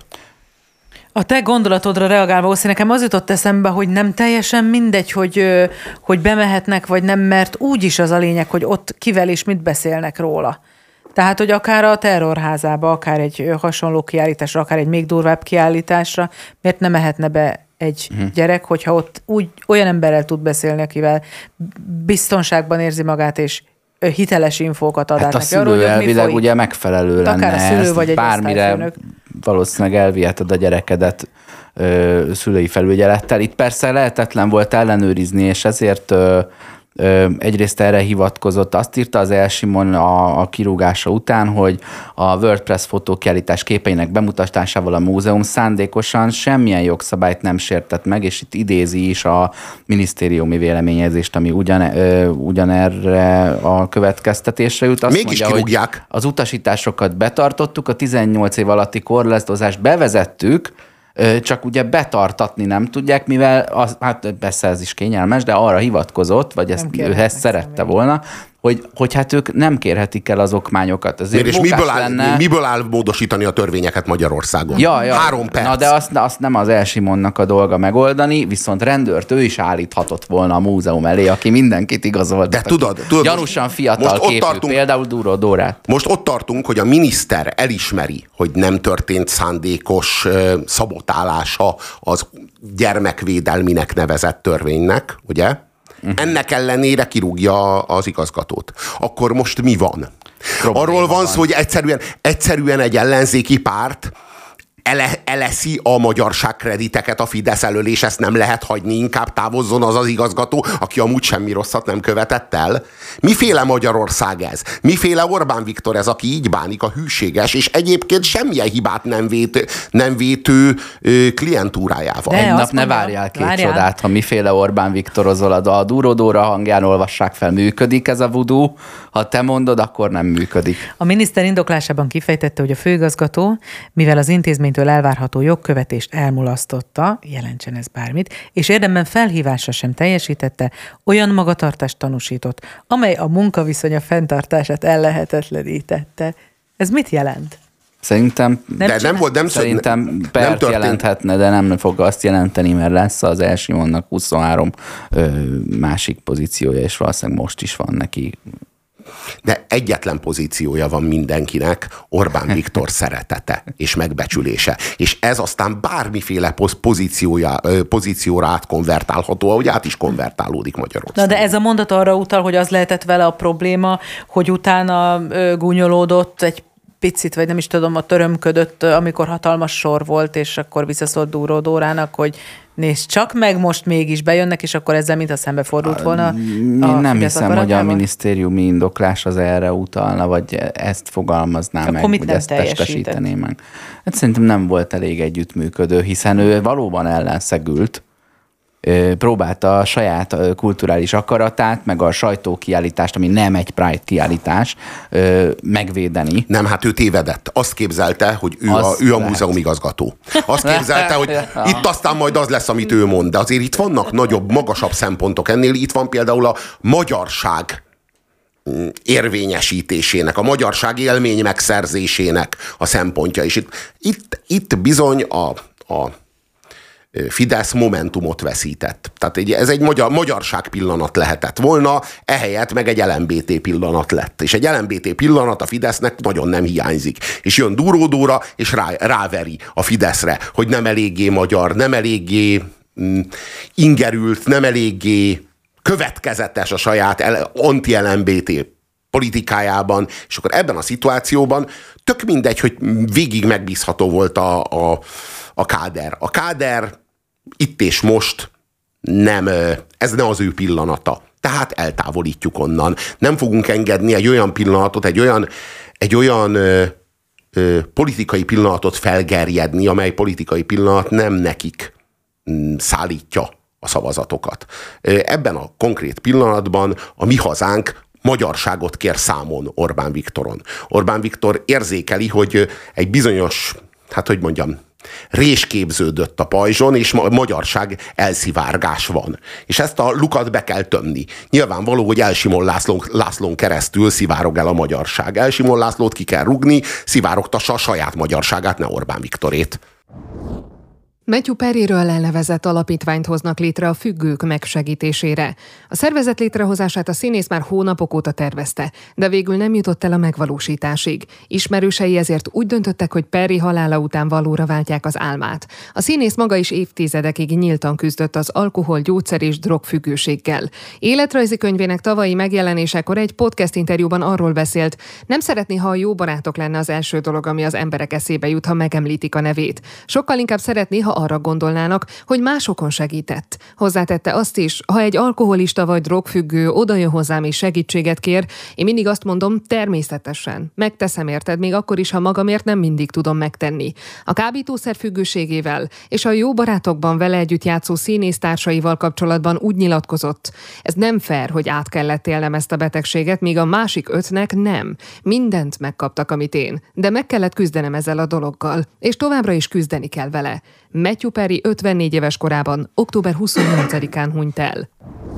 A te gondolatodra reagálva, Oszi, nekem az jutott eszembe, hogy nem teljesen mindegy, hogy bemehetnek, vagy nem, mert úgyis az a lényeg, hogy ott kivel és mit beszélnek róla. Tehát, hogy akár a terrorházába, akár egy hasonló kiállításra, akár egy még durvább kiállításra, miért nem mehetne be egy gyerek, hogyha ott olyan emberrel tud beszélni, akivel biztonságban érzi magát, és hiteles infókat ad át neki. Hát a szülő elvileg ugye megfelelő lenne. Akár a szülő vagy egy bármire valószínűleg elviheted a gyerekedet szülői felügyelettel. Itt persze lehetetlen volt ellenőrizni, és ezért egyrészt erre hivatkozott. Azt írta az Elsimon a kirúgása után, hogy a WordPress fotókiállítás képeinek bemutatásával a múzeum szándékosan semmilyen jogszabályt nem sértett meg, és itt idézi is a minisztériumi véleményezést, ami ugyanerre a következtetésre jut. Azt mégis mondja, kirúgják. hogy az utasításokat betartottuk, a 18 év alatti korlátozást bevezettük, csak ugye betartatni nem tudják, mivel hát persze ez is kényelmes, de arra hivatkozott, vagy ezt szerette volna, hogy hát ők nem kérhetik el az okmányokat. És miből áll módosítani a törvényeket Magyarországon? Ja. 3 perc. Na de azt nem az Elsimonnak a dolga megoldani, viszont rendőrt ő is állíthatott volna a múzeum elé, aki mindenkit igazolt. De tudod gyanúsan fiatal képű, például Dúró Dórát. Most ott tartunk, hogy a miniszter elismeri, hogy nem történt szándékos szabotálása az gyermekvédelminek nevezett törvénynek, ugye? Ennek ellenére kirúgja az igazgatót. Akkor most mi van? Arról van szó, hogy egyszerűen egy ellenzéki párt eleszi a magyarság krediteket a Fidesz elől, és ezt nem lehet hagyni, inkább távozzon az igazgató, aki amúgy semmi rosszat nem követett el. Miféle Magyarország ez? Miféle Orbán Viktor ez, aki így bánik a hűséges, és egyébként semmilyen hibát nem vétő klientúrájával? Egy nap ne várjál két csodát, ha miféle Orbán Viktorozol, a Dúró Dóra hangján olvassák fel, működik ez a voodoo, ha te mondod, akkor nem működik. A miniszter indoklásában kifejtette, hogy a főigazgató, mivel az intézménytől elvárható jogkövetést elmulasztotta, jelentsen ez bármit, és érdemben felhívásra sem teljesítette, olyan magatartást tanúsított, amely a munkaviszonya fenntartását ellehetetlenítette. Ez mit jelent? Szerintem pert nem jelenthetne, de nem fog azt jelenteni, mert lesz az Elsimonnak 23 másik pozíciója, és valószínűleg most is van neki. De egyetlen pozíciója van mindenkinek, Orbán Viktor szeretete és megbecsülése. És ez aztán bármiféle pozícióra átkonvertálható, ahogy át is konvertálódik Magyarországon. Na de ez a mondat arra utal, hogy az lehetett vele a probléma, hogy utána gúnyolódott egy picit, vagy nem is tudom, ott örömködött, amikor hatalmas sor volt, és akkor visszaszólt Dúró Dórának, hogy nézd csak meg, most mégis bejönnek, és akkor ezzel mintha szembefordult volna. Én nem hiszem, hogy a minisztériumi indoklás az erre utalna, vagy ezt fogalmazná akkor meg, vagy ezt testesítené meg. Hát szerintem nem volt elég együttműködő, hiszen ő valóban ellenszegült, próbálta a saját kulturális akaratát, meg a sajtókiállítást, ami nem egy Pride kiállítás, megvédeni. Nem, hát ő tévedett. Azt képzelte, hogy ő a múzeum igazgató. Azt képzelte, hogy itt aztán majd az lesz, amit ő mond. De azért itt vannak nagyobb, magasabb szempontok ennél. Itt van például a magyarság érvényesítésének, a magyarság élmény megszerzésének a szempontja. És itt bizony a Fidesz momentumot veszített. Tehát ez egy magyarság pillanat lehetett volna, ehelyett meg egy LMBT pillanat lett. És egy LMBT pillanat a Fidesznek nagyon nem hiányzik. És jön Dúró Dóra, és ráveri a Fideszre, hogy nem eléggé magyar, nem eléggé ingerült, nem eléggé következetes a saját anti-LMBT politikájában, és akkor ebben a szituációban tök mindegy, hogy végig megbízható volt a káder. A káder itt és most ez nem az ő pillanata. tehát eltávolítjuk onnan. Nem fogunk engedni egy olyan pillanatot, egy olyan politikai pillanatot felgerjedni, amely politikai pillanat nem nekik szállítja a szavazatokat. Ebben a konkrét pillanatban a Mi Hazánk magyarságot kér számon Orbán Viktoron. Orbán Viktor érzékeli, hogy egy bizonyos, rés képződött a pajzson, és a magyarság elszivárgás van. És ezt a lukat be kell tömni. Nyilvánvaló, hogy Elsimon Lászlón keresztül szivárog el a magyarság. Elsimon Lászlót ki kell rugni, szivárogtassa a saját magyarságát, ne Orbán Viktorét. Matthew Perryről elnevezett alapítványt hoznak létre a függők megsegítésére. A szervezet létrehozását a színész már hónapok óta tervezte, de végül nem jutott el a megvalósításig. Ismerősei ezért úgy döntöttek, hogy Perry halála után valóra váltják az álmát. A színész maga is évtizedekig nyíltan küzdött az alkohol, gyógyszer és drogfüggőséggel. Életrajzi könyvének tavalyi megjelenésekor egy podcast interjúban arról beszélt, nem szeretné, ha a Jó barátok lenne az első dolog, ami az emberek eszébe jut, ha megemlítik a nevét. Sokkal inkább szeretné, ha arra gondolnának, hogy másokon segített. Hozzátette azt is, ha egy alkoholista vagy drogfüggő odajön hozzám és segítséget kér, én mindig azt mondom, természetesen. Megteszem érted, még akkor is, ha magamért nem mindig tudom megtenni. A kábítószer függőségével és a Jó barátokban vele együtt játszó színésztársaival kapcsolatban úgy nyilatkozott. Ez nem fair, hogy át kellett élnem ezt a betegséget, míg a másik 5-nek nem. Mindent megkaptak, amit én. De meg kellett küzdenem ezzel a dologgal, és továbbra is küzdeni kell vele. Matthew Perry 54 éves korában, október 28-án hunyt el.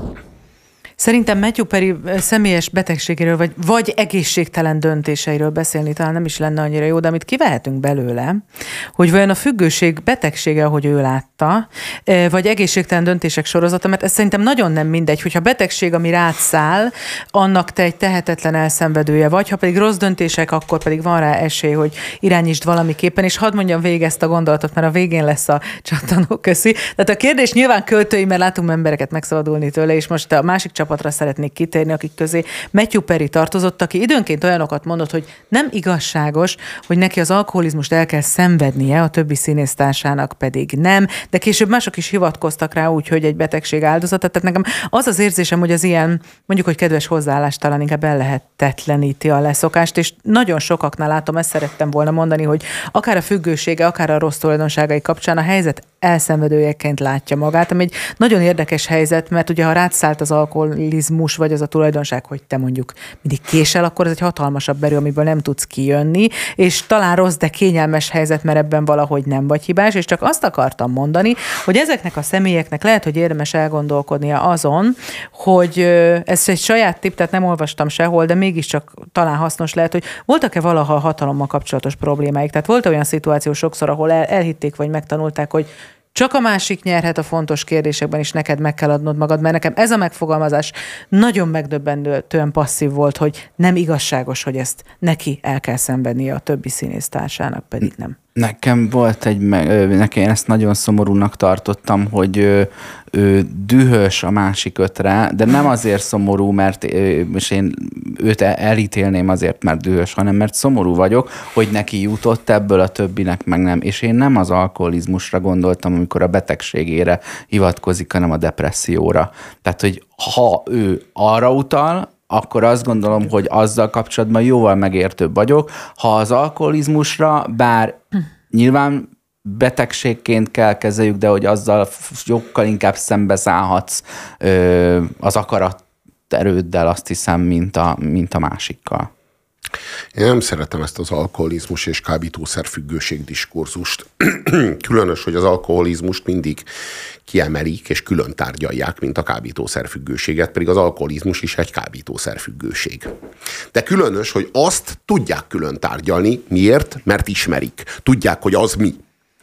Szerintem Matthew Perry személyes betegségéről, vagy egészségtelen döntéseiről beszélni talán nem is lenne annyira jó, de amit kivehetünk belőle, hogy vajon a függőség betegsége, ahogy ő látta, vagy egészségtelen döntések sorozata, mert ez szerintem nagyon nem mindegy, hogyha betegség, ami rád száll, annak te egy tehetetlen elszenvedője vagy, ha pedig rossz döntések, akkor pedig van rá esély, hogy irányítsd valamiképpen, és hadd mondjam végig ezt a gondolatot, mert a végén lesz a csattanó, köszi. Tehát a kérdés nyilván költői, mert látunk embereket megszabadulni tőle, és most a másik csapatra szeretnék kitérni, akik közé Matthew Perry tartozott, aki időnként olyanokat mondott, hogy nem igazságos, hogy neki az alkoholizmust el kell szenvednie, a többi színésztársának pedig nem, de később mások is hivatkoztak rá úgy, hogy egy betegség áldozata. Tehát nekem az az érzésem, hogy az ilyen, mondjuk, hogy kedves hozzáállás talán inkább ellehetetleníti a leszokást, és nagyon sokaknál látom, ezt szerettem volna mondani, hogy akár a függősége, akár a rossz tulajdonságai kapcsán a helyzet elszenvedőjeként látja magát, ami egy nagyon érdekes helyzet, mert ugye ha rád szállt az alkoholizmus, vagy az a tulajdonság, hogy te mondjuk mindig késel, akkor ez egy hatalmasabb erő, amiből nem tudsz kijönni, és talán rossz, de kényelmes helyzet, mert ebben valahogy nem vagy hibás, és csak azt akartam mondani, hogy ezeknek a személyeknek lehet, hogy érdemes elgondolkodnia azon, hogy ez egy saját tipp, tehát nem olvastam sehol, de mégiscsak talán hasznos lehet, hogy voltak-e valaha a hatalommal kapcsolatos problémáik. Tehát volt olyan szituáció sokszor, ahol elhitték, vagy megtanulták, hogy csak a másik nyerhet a fontos kérdésekben, és neked meg kell adnod magad, mert nekem ez a megfogalmazás nagyon megdöbbentően passzív volt, hogy nem igazságos, hogy ezt neki el kell szenvednie, a többi színésztársának pedig nem. Nekem volt nekem én ezt nagyon szomorúnak tartottam, hogy ő dühös a másik 5-re, de nem azért szomorú, mert és én őt elítélném azért, mert dühös, hanem mert szomorú vagyok, hogy neki jutott ebből, a többinek meg nem. És én nem az alkoholizmusra gondoltam, amikor a betegségére hivatkozik, hanem a depresszióra. Tehát, hogy ha ő arra utal, akkor azt gondolom, hogy azzal kapcsolatban jóval megértőbb vagyok. Ha az alkoholizmusra, bár nyilván betegségként kell kezeljük, de hogy azzal sokkal inkább szembeszállhatsz az akaraterőddel, azt hiszem, mint a másikkal. Én nem szeretem ezt az alkoholizmus és kábítószerfüggőség diskurzust. Különös, hogy az alkoholizmust mindig kiemelik és külön tárgyalják, mint a kábítószerfüggőséget, pedig az alkoholizmus is egy kábítószerfüggőség. De különös, hogy azt tudják külön tárgyalni. Miért? Mert ismerik. Tudják, hogy az mi.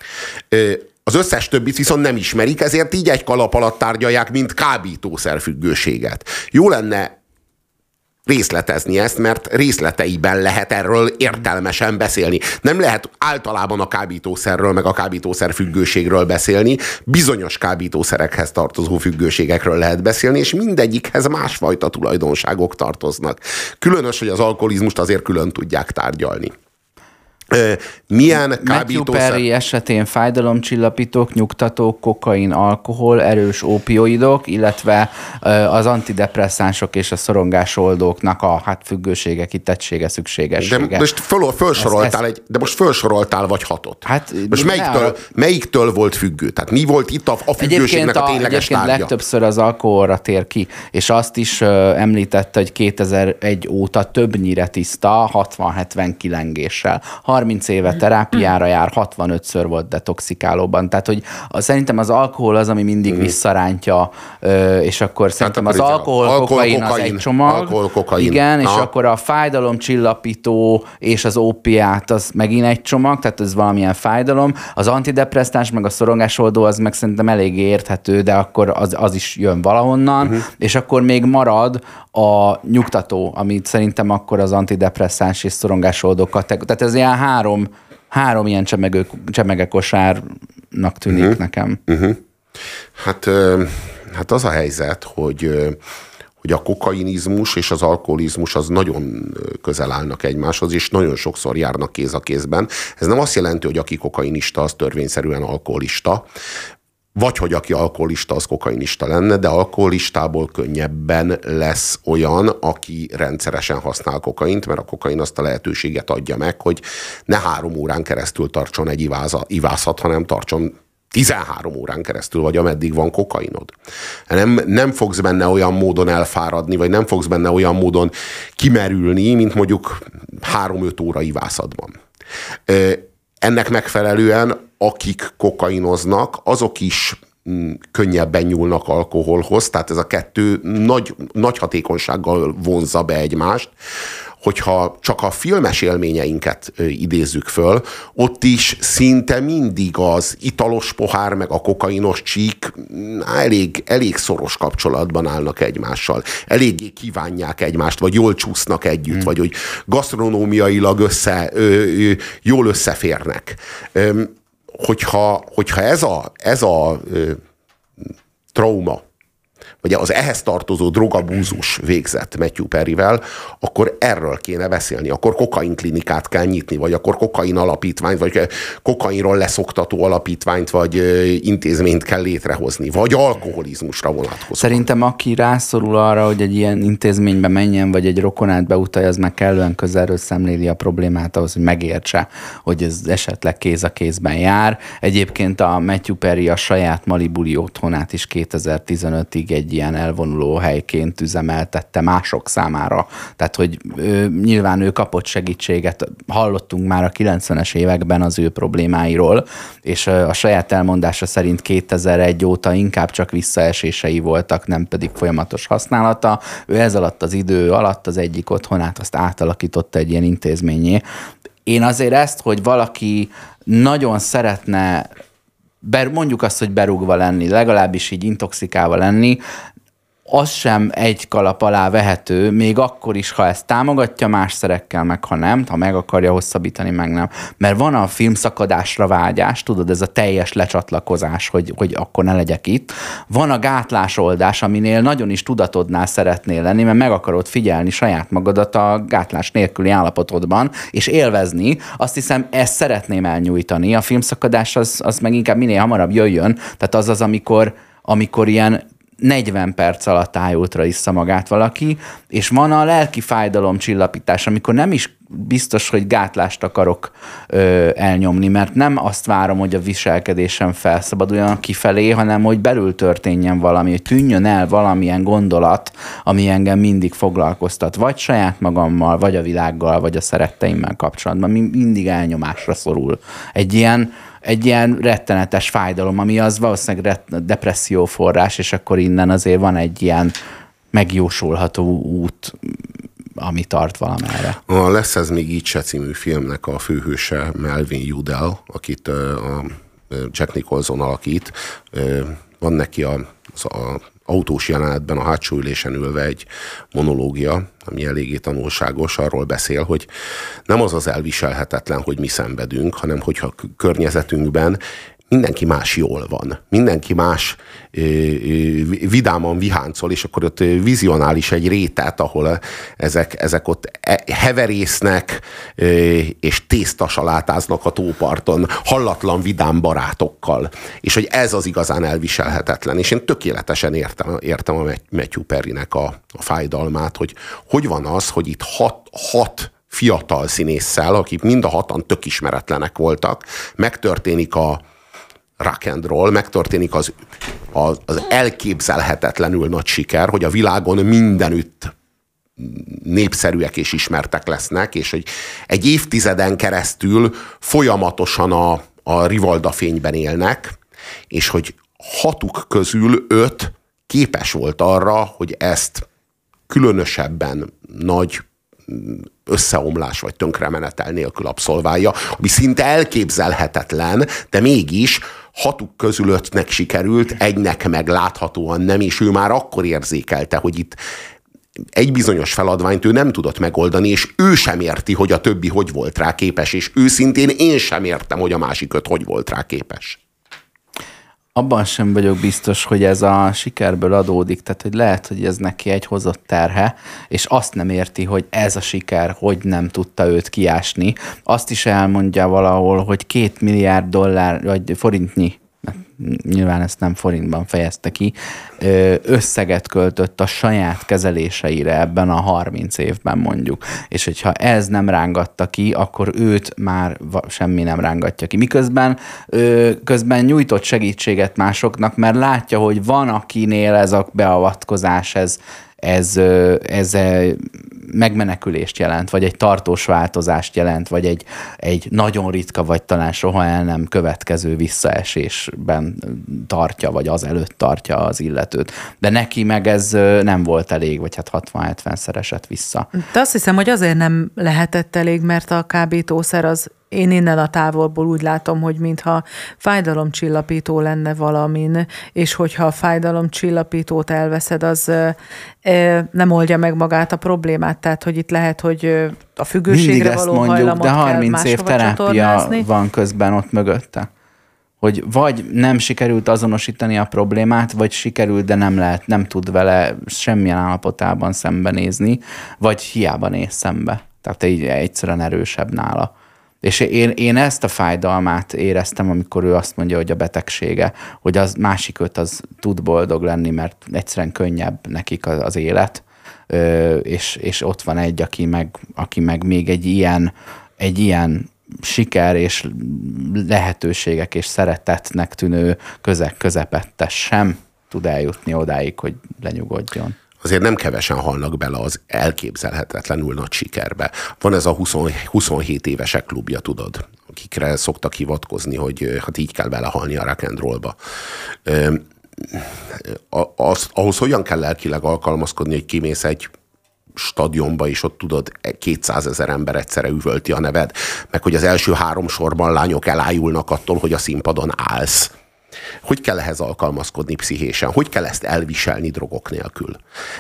Az összes többit viszont nem ismerik, ezért így egy kalap alatt tárgyalják, mint kábítószerfüggőséget. Jó lenne részletezni ezt, mert részleteiben lehet erről értelmesen beszélni. Nem lehet általában a kábítószerről, meg a kábítószerfüggőségről beszélni, bizonyos kábítószerekhez tartozó függőségekről lehet beszélni, és mindegyikhez másfajta tulajdonságok tartoznak. Különös, hogy az alkoholizmust azért külön tudják tárgyalni. milyen Matthew Perry esetén fájdalomcsillapítók, nyugtatók, kokain, alkohol, erős ópioidok, illetve az antidepresszánsok és a szorongásoldóknak a függősége, kitettsége, szükségessége. De most felsoroltál vagy 6-ot. Hát, most melyiktől volt függő? Tehát mi volt itt a függőségnek a tényleges tárgya? Legtöbbször az alkoholra tér ki, és azt is említette, hogy 2001 óta többnyire tiszta, 60-70 kilengéssel. 30 éve terápiára jár, 65-ször volt detoxikálóban. Tehát, hogy szerintem az alkohol az, ami mindig visszarántja, és akkor szerintem az kokain az egy csomag. Igen, és akkor a fájdalomcsillapító és az ópiát az megint egy csomag, tehát ez valamilyen fájdalom. Az antidepresszás meg a szorongásoldó az meg szerintem elég érthető, de akkor az is jön valahonnan, és akkor még marad a nyugtató, amit szerintem akkor az antidepresszáns és szorongásoldó kategória. Tehát ez ilyen három ilyen csemegekosárnak tűnik nekem. Hát az a helyzet, hogy a kokainizmus és az alkoholizmus az nagyon közel állnak egymáshoz, és nagyon sokszor járnak kéz a kézben. Ez nem azt jelenti, hogy aki kokainista, az törvényszerűen alkoholista, vagy hogy aki alkoholista, az kokainista lenne, de alkoholistából könnyebben lesz olyan, aki rendszeresen használ kokaint, mert a kokain azt a lehetőséget adja meg, hogy ne 3 órán keresztül tartson egy ivászat, hanem tartson 13 órán keresztül, vagy ameddig van kokainod. Nem fogsz benne olyan módon elfáradni, vagy nem fogsz benne olyan módon kimerülni, mint mondjuk 3-5 óra ivászatban. Ennek megfelelően, akik kokainoznak, azok is könnyebben nyúlnak alkoholhoz, tehát ez a kettő nagy hatékonysággal vonzza be egymást. Hogyha csak a filmes élményeinket idézzük föl, ott is szinte mindig az italos pohár meg a kokainos csík elég szoros kapcsolatban állnak egymással. Eléggé kívánják egymást, vagy jól csúsznak együtt, vagy hogy gasztronómiailag jól összeférnek. Hogyha ez a trauma, vagy az ehhez tartozó drogabúzus végzett Matthew Perryvel, akkor erről kéne beszélni. Akkor kokainklinikát kell nyitni, vagy akkor kokain alapítványt, vagy kokainról leszoktató alapítványt, vagy intézményt kell létrehozni, vagy alkoholizmusra vonatkozó. Szerintem aki rászorul arra, hogy egy ilyen intézménybe menjen, vagy egy rokonát beutalja, az meg kellően közelről szemléli a problémát ahhoz, hogy megértse, hogy ez esetleg kéz a kézben jár. Egyébként a Matthew Perry a saját malibuli otthonát is 2015-ig egy ilyen elvonuló helyként üzemeltette mások számára. Tehát, hogy nyilván ő kapott segítséget, hallottunk már a 90-es években az ő problémáiról, és a saját elmondása szerint 2001 óta inkább csak visszaesései voltak, nem pedig folyamatos használata. Ő ez alatt az idő alatt az egyik otthonát azt átalakította egy ilyen intézményé. Én azért ezt, hogy valaki nagyon szeretne mondjuk azt, hogy berúgva lenni, legalábbis így intoxikálva lenni, az sem egy kalap alá vehető, még akkor is, ha ezt támogatja más szerekkel, meg ha nem, ha meg akarja hosszabbítani, meg nem. Mert van a filmszakadásra vágyás, tudod, ez a teljes lecsatlakozás, hogy akkor ne legyek itt. Van a gátlásoldás, aminél nagyon is tudatodnál szeretnél lenni, mert meg akarod figyelni saját magadat a gátlás nélküli állapotodban, és élvezni. Azt hiszem, ezt szeretném elnyújtani. A filmszakadás az meg inkább minél hamarabb jöjjön. Tehát az, amikor ilyen 40 perc alatt ájultra issza magát valaki, és van a lelki fájdalomcsillapítás, amikor nem is biztos, hogy gátlást akarok elnyomni, mert nem azt várom, hogy a viselkedésem felszabaduljon kifelé, hanem hogy belül történjen valami, hogy tűnjön el valamilyen gondolat, ami engem mindig foglalkoztat, vagy saját magammal, vagy a világgal, vagy a szeretteimmel kapcsolatban. Mindig elnyomásra szorul. Egy ilyen rettenetes fájdalom, ami az valószínűleg depresszió forrás, és akkor innen azért van egy ilyen megjósolható út, ami tart valamerre. Lesz ez még így se című filmnek a főhőse Melvin Udall, akit a Jack Nicholson alakít. Van neki az autós jelenetben a hátsó ülésen ülve egy monológia, ami eléggé tanulságos, arról beszél, hogy nem az elviselhetetlen, hogy mi szenvedünk, hanem hogyha környezetünkben mindenki más jól van. Mindenki más vidáman viháncol, és akkor ott vizionál is egy rétet, ahol ezek ott heverésznek, és tésztasalátáznak a tóparton, hallatlan vidám barátokkal. És hogy ez az igazán elviselhetetlen. És én tökéletesen értem a Matthew Perrynek a fájdalmát, hogy van az, hogy itt hat fiatal színésszel, akik mind a hatan tök ismeretlenek voltak, megtörténik a rock and roll, megtörténik az elképzelhetetlenül nagy siker, hogy a világon mindenütt népszerűek és ismertek lesznek, és hogy egy évtizeden keresztül folyamatosan a Rivalda fényben élnek, és hogy 6 közül 5 képes volt arra, hogy ezt különösebben nagy összeomlás vagy tönkremenetel nélkül abszolválja, ami szinte elképzelhetetlen, de mégis 6 közül 5-nek sikerült, egynek meg láthatóan nem, és ő már akkor érzékelte, hogy itt egy bizonyos feladványt ő nem tudott megoldani, és ő sem érti, hogy a többi hogy volt rá képes, és őszintén én sem értem, hogy a másik 5 hogy volt rá képes. Abban sem vagyok biztos, hogy ez a sikerből adódik, tehát hogy lehet, hogy ez neki egy hozott terhe, és azt nem érti, hogy ez a siker hogy nem tudta őt kiásni. Azt is elmondja valahol, hogy $2 milliárd vagy forintnyi, nyilván ezt nem forintban fejezte ki, összeget költött a saját kezeléseire ebben a 30 évben mondjuk. És hogyha ez nem rángatta ki, akkor őt már semmi nem rángatja ki. Miközben közben nyújtott segítséget másoknak, mert látja, hogy van, akinél ez a beavatkozás, ez megmenekülést jelent, vagy egy tartós változást jelent, vagy egy nagyon ritka, vagy talán soha el nem következő visszaesésben tartja, vagy az előtt tartja az illetőt. De neki meg ez nem volt elég, vagy hát 60-70-szer esett vissza. De azt hiszem, hogy azért nem lehetett elég, mert a kábítószer az, én innen a távolból úgy látom, hogy mintha fájdalomcsillapító lenne valamin, és hogyha a fájdalomcsillapítót elveszed, az nem oldja meg magát a problémát. Tehát, hogy itt lehet, hogy a függőségre való hajlamot kell máshova csatornázni. De 30 év terápia van közben ott mögötte. Hogy vagy nem sikerült azonosítani a problémát, vagy sikerült, de nem tud vele semmilyen állapotában szembenézni, vagy hiába néz szembe. Tehát egyszerűen erősebb nála. És én ezt a fájdalmát éreztem, amikor ő azt mondja, hogy a betegsége, hogy az másik 5 az tud boldog lenni, mert egyszerűen könnyebb nekik az élet, és ott van egy, aki meg még egy ilyen siker és lehetőségek és szeretetnek tűnő közepette sem tud eljutni odáig, hogy lenyugodjon. Azért nem kevesen halnak bele az elképzelhetetlenül nagy sikerbe. Van ez a 27 évesek klubja, tudod, akikre szoktak hivatkozni, hogy hát így kell belehalni a rock and rollba. Ahhoz hogyan kell lelkileg alkalmazkodni, hogy kimész egy stadionba, és ott tudod, 200 000 ember egyszerre üvölti a neved, meg hogy az első 3 sorban lányok elájulnak attól, hogy a színpadon állsz. Hogy kell ehhez alkalmazkodni pszichésen? Hogy kell ezt elviselni drogok nélkül?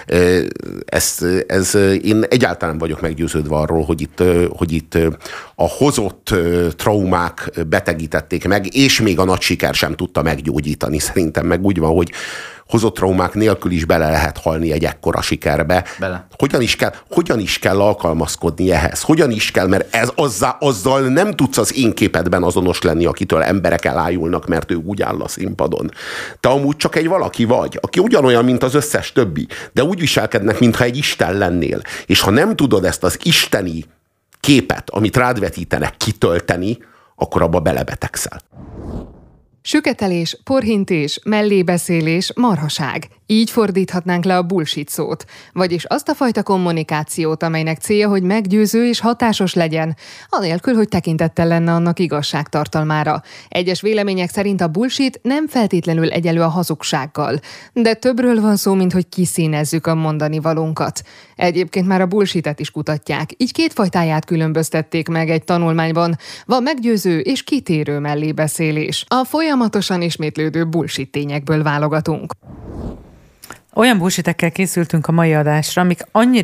Én egyáltalán vagyok meggyőződve arról, hogy itt a hozott traumák betegítették meg, és még a nagy siker sem tudta meggyógyítani. Szerintem meg úgy van, hogy hozott traumák nélkül is bele lehet halni egy ekkora sikerbe. Bele. Hogyan is kell alkalmazkodni ehhez? Hogyan is kell, mert azzal nem tudsz az én képedben azonos lenni, akitől emberek elájulnak, mert ő úgy áll a színpadon. Te amúgy csak egy valaki vagy, aki ugyanolyan, mint az összes többi, de úgy viselkednek, mintha egy isten lennél. És ha nem tudod ezt az isteni képet, amit rád vetítenek, kitölteni, akkor abba belebetegszel. Süketelés, porhintés, mellébeszélés, marhaság. Így fordíthatnánk le a bullshit szót. Vagyis azt a fajta kommunikációt, amelynek célja, hogy meggyőző és hatásos legyen, anélkül, hogy tekintettel lenne annak igazságtartalmára. Egyes vélemények szerint a bullshit nem feltétlenül egyenlő a hazugsággal. De többről van szó, mint hogy kiszínezzük a mondani valónkat. Egyébként már a bullshitet is kutatják, így 2 fajtáját különböztették meg egy tanulmányban. Van meggyőző és kitérő mellébeszélés. A folyamatosan ismétlődő bullshit tényekből válogatunk. Olyan bullshitekkel készültünk a mai adásra, amik annyira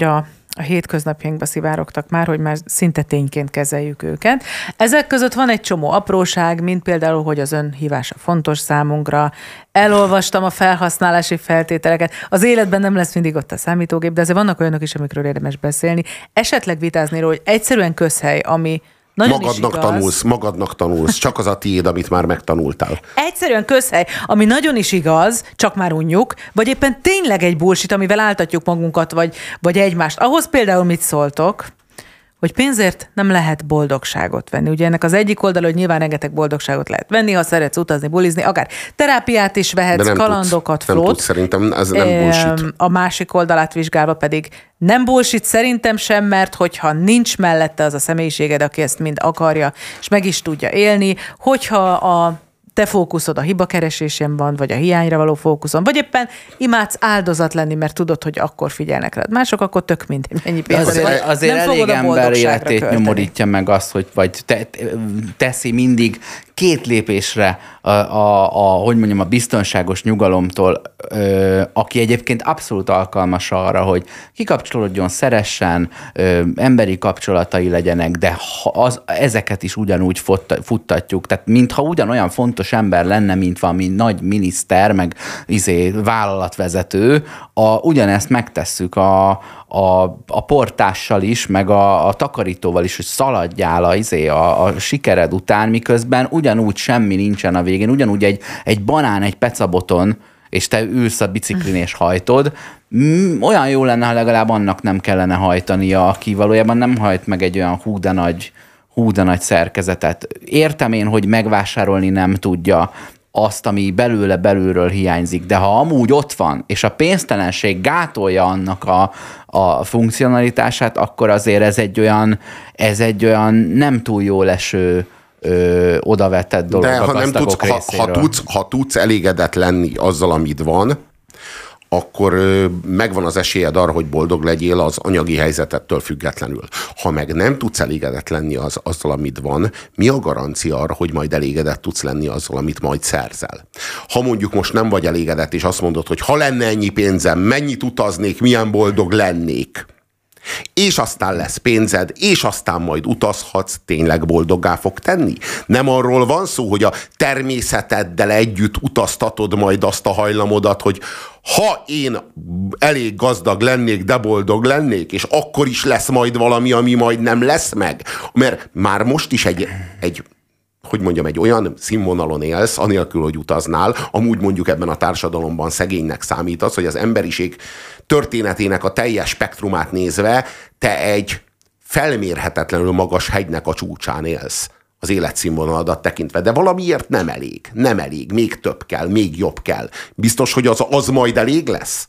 a hétköznapjainkba szivárogtak már, hogy már szinte tényként kezeljük őket. Ezek között van egy csomó apróság, mint például, hogy az önhívása fontos számunkra. Elolvastam a felhasználási feltételeket. Az életben nem lesz mindig ott a számítógép, de azért vannak olyanok is, amikről érdemes beszélni. Esetleg vitázni róla, hogy egyszerűen közhely, ami Magadnak tanulsz, csak az a tiéd, amit már megtanultál. Egyszerűen közhely, ami nagyon is igaz, csak már unjuk, vagy éppen tényleg egy bullshit, amivel áltatjuk magunkat, vagy egymást. Ahhoz például mit szóltok, hogy pénzért nem lehet boldogságot venni. Ugye ennek az egyik oldala, hogy nyilván rengeteg boldogságot lehet venni, ha szeretsz utazni, bulizni, akár terápiát is vehetsz, kalandokat, flót. Nem tudsz, szerintem ez nem bullshit. A másik oldalát vizsgálva pedig nem bullshit, szerintem sem, mert hogyha nincs mellette az a személyiséged, aki ezt mind akarja, és meg is tudja élni, hogyha a te fókuszod a hibakeresésen van, vagy a hiányra való fókuszon, vagy éppen imádsz áldozat lenni, mert tudod, hogy akkor figyelnek rád. Mások akkor tök mindegy, mennyi pénz. Azért elég ember életét nyomorítja meg azt, hogy vagy teszi mindig 2 lépésre a biztonságos nyugalomtól, aki egyébként abszolút alkalmas arra, hogy kikapcsolódjon, szeressen, emberi kapcsolatai legyenek, de ezeket is ugyanúgy futtatjuk. Tehát mintha ugyanolyan fontos ember lenne, mint valami nagy miniszter, meg vállalatvezető, ugyanezt megtesszük a portással is, meg a takarítóval is, hogy szaladjál a sikered után, miközben ugyanúgy semmi nincsen a végén, ugyanúgy egy banán, egy pecaboton, és te ülsz a biciklin és hajtod, olyan jó lenne, ha legalább annak nem kellene hajtania, aki valójában nem hajt meg egy olyan hú de nagy szerkezetet. Értem én, hogy megvásárolni nem tudja azt, ami belülről hiányzik, de ha amúgy ott van, és a pénztelenség gátolja annak a funkcionalitását, akkor azért ez egy olyan nem túl jól eső odavetett dolog de a gazdagok részéről. Ha tudsz elégedett lenni azzal, amit van, akkor megvan az esélyed arra, hogy boldog legyél az anyagi helyzetettől függetlenül. Ha meg nem tudsz elégedett lenni azzal, amit van, mi a garancia arra, hogy majd elégedett tudsz lenni azzal, amit majd szerzel? Ha mondjuk most nem vagy elégedett, és azt mondod, hogy ha lenne ennyi pénzem, mennyit utaznék, milyen boldog lennék, és aztán lesz pénzed, és aztán majd utazhatsz, tényleg boldoggá fog tenni? Nem arról van szó, hogy a természeteddel együtt utaztatod majd azt a hajlamodat, hogy ha én elég gazdag lennék, de boldog lennék, és akkor is lesz majd valami, ami majd nem lesz meg. Mert már most is egy olyan színvonalon élsz, anélkül, hogy utaznál, amúgy mondjuk ebben a társadalomban szegénynek számítasz, hogy az emberiség történetének a teljes spektrumát nézve te egy felmérhetetlenül magas hegynek a csúcsán élsz az életszínvonaladat tekintve, de valamiért nem elég. Nem elég, még több kell, még jobb kell. Biztos, hogy az majd elég lesz?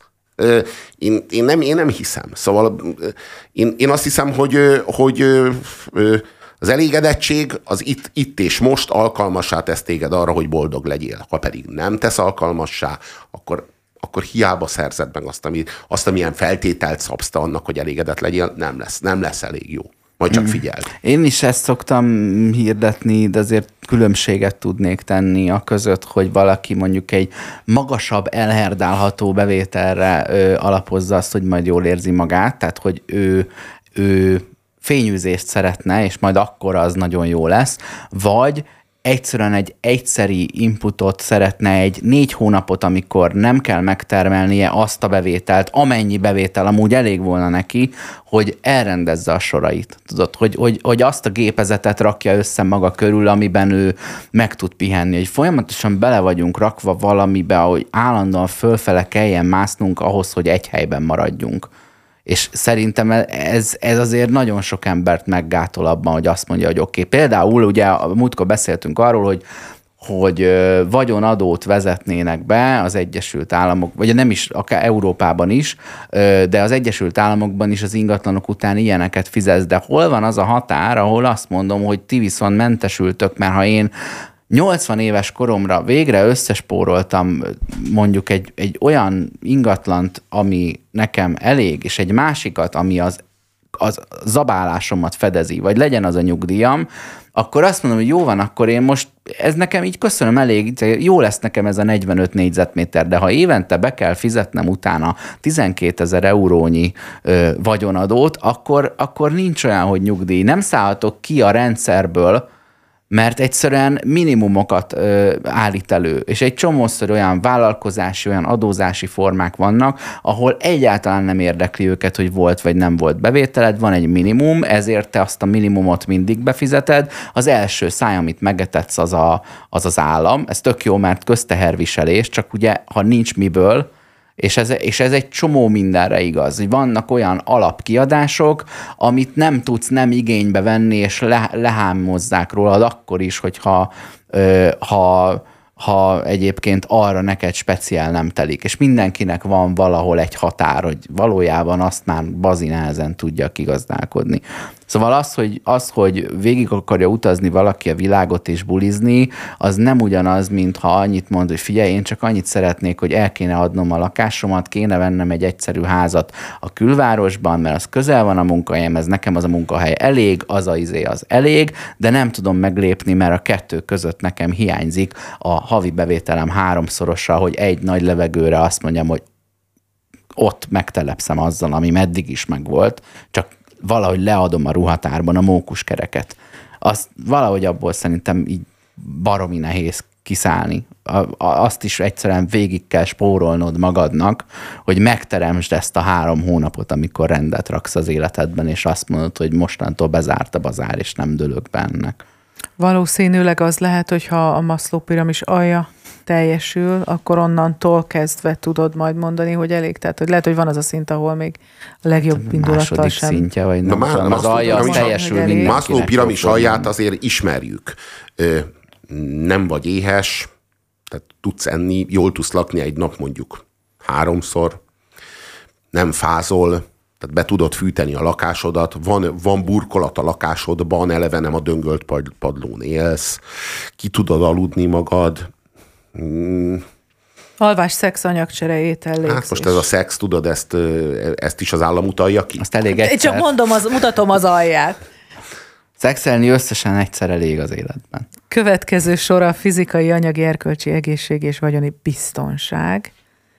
Én nem hiszem. Szóval én azt hiszem, hogy az elégedettség az itt és most alkalmassá tesz téged arra, hogy boldog legyél. Ha pedig nem tesz alkalmassá, akkor hiába szerzed meg azt, amilyen feltételt szabsz te annak, hogy elégedett legyél, nem lesz elég jó. Majd csak figyeld. Én is ezt szoktam hirdetni, de azért különbséget tudnék tenni a között, hogy valaki mondjuk egy magasabb, elherdálható bevételre alapozza azt, hogy majd jól érzi magát, tehát hogy ő fényűzést szeretne, és majd akkor az nagyon jó lesz, vagy egyszerűen egy egyszeri inputot szeretne, egy 4 hónapot, amikor nem kell megtermelnie azt a bevételt, amennyi bevétel amúgy elég volna neki, hogy elrendezze a sorait. Tudod, hogy azt a gépezetet rakja össze maga körül, amiben ő meg tud pihenni. Hogy folyamatosan bele vagyunk rakva valamibe, hogy állandóan fölfele kelljen másznunk ahhoz, hogy egy helyben maradjunk. És szerintem ez azért nagyon sok embert meggátol abban, hogy azt mondja, hogy oké. Például ugye múltkor beszéltünk arról, hogy vagyonadót vezetnének be az Egyesült Államok, vagy nem is, akár Európában is, de az Egyesült Államokban is az ingatlanok után ilyeneket fizetsz. De hol van az a határ, ahol azt mondom, hogy ti viszont mentesültök, mert ha én 80 éves koromra végre összespóroltam mondjuk egy olyan ingatlant, ami nekem elég, és egy másikat, ami az az zabálásomat fedezi, vagy legyen az a nyugdíjam, akkor azt mondom, hogy jó van, akkor én most, ez nekem így köszönöm elég, jó lesz nekem ez a 45 négyzetméter, de ha évente be kell fizetnem utána 12 000 eurónyi vagyonadót, akkor nincs olyan, hogy nyugdíj. Nem szállhatok ki a rendszerből, mert egyszerűen minimumokat állít elő, és egy csomószor olyan vállalkozási, olyan adózási formák vannak, ahol egyáltalán nem érdekli őket, hogy volt vagy nem volt bevételed, van egy minimum, ezért te azt a minimumot mindig befizeted. Az első száj, amit megetetsz, az állam. Ez tök jó, mert közteherviselés, csak ugye, ha nincs miből, és ez egy csomó mindenre igaz, hogy vannak olyan alapkiadások, amit nem tudsz nem igénybe venni, és lehámozzák rólad akkor is, hogyha ha egyébként arra neked speciál nem telik. És mindenkinek van valahol egy határ, hogy valójában azt már bazi nehezen tudja kigazdálkodni. Szóval az, hogy végig akarja utazni valaki a világot és bulizni, az nem ugyanaz, mint ha annyit mond, hogy figyelj, én csak annyit szeretnék, hogy el kéne adnom a lakásomat, kéne vennem egy egyszerű házat a külvárosban, mert az közel van a munkahelyemhez, nekem az a munkahely elég, az elég, de nem tudom meglépni, mert a kettő között nekem hiányzik a havi bevételem 3-szorosa, hogy egy nagy levegőre azt mondjam, hogy ott megtelepszem azzal, ami meddig is megvolt, csak valahogy leadom a ruhatárban a mókuskereket. Azt valahogy abból szerintem így baromi nehéz kiszállni. Azt is egyszerűen végig kell spórolnod magadnak, hogy megteremtsd ezt a 3 hónapot, amikor rendet raksz az életedben, és azt mondod, hogy mostantól bezárt a bazár, és nem dőlök be ennek. Valószínűleg az lehet, hogyha a Maslow-piramis alja teljesül, akkor onnantól kezdve tudod majd mondani, hogy elég. Tehát hogy lehet, hogy van az a szint, ahol még a legjobb indulattal sem. Szintje, vagy nem tudom, az alja az teljesül mindenkinek. Maslow piramis alját azért ismerjük. Nem vagy éhes, tehát tudsz enni, jól tudsz lakni egy nap mondjuk 3-szor, nem fázol, tehát be tudod fűteni a lakásodat, van burkolat a lakásodban, eleve nem a döngölt padlón élsz, ki tudod aludni magad. Alvás, szex, anyagcsere, étel, légzés. Hát most ez a szex, tudod, ezt is az állam utalja ki? Azt elég egyszer. Én csak mondom, mutatom az alját. Szexelni összesen egyszer elég az életben. Következő sor a fizikai, anyagi, erkölcsi, egészség és vagyoni biztonság.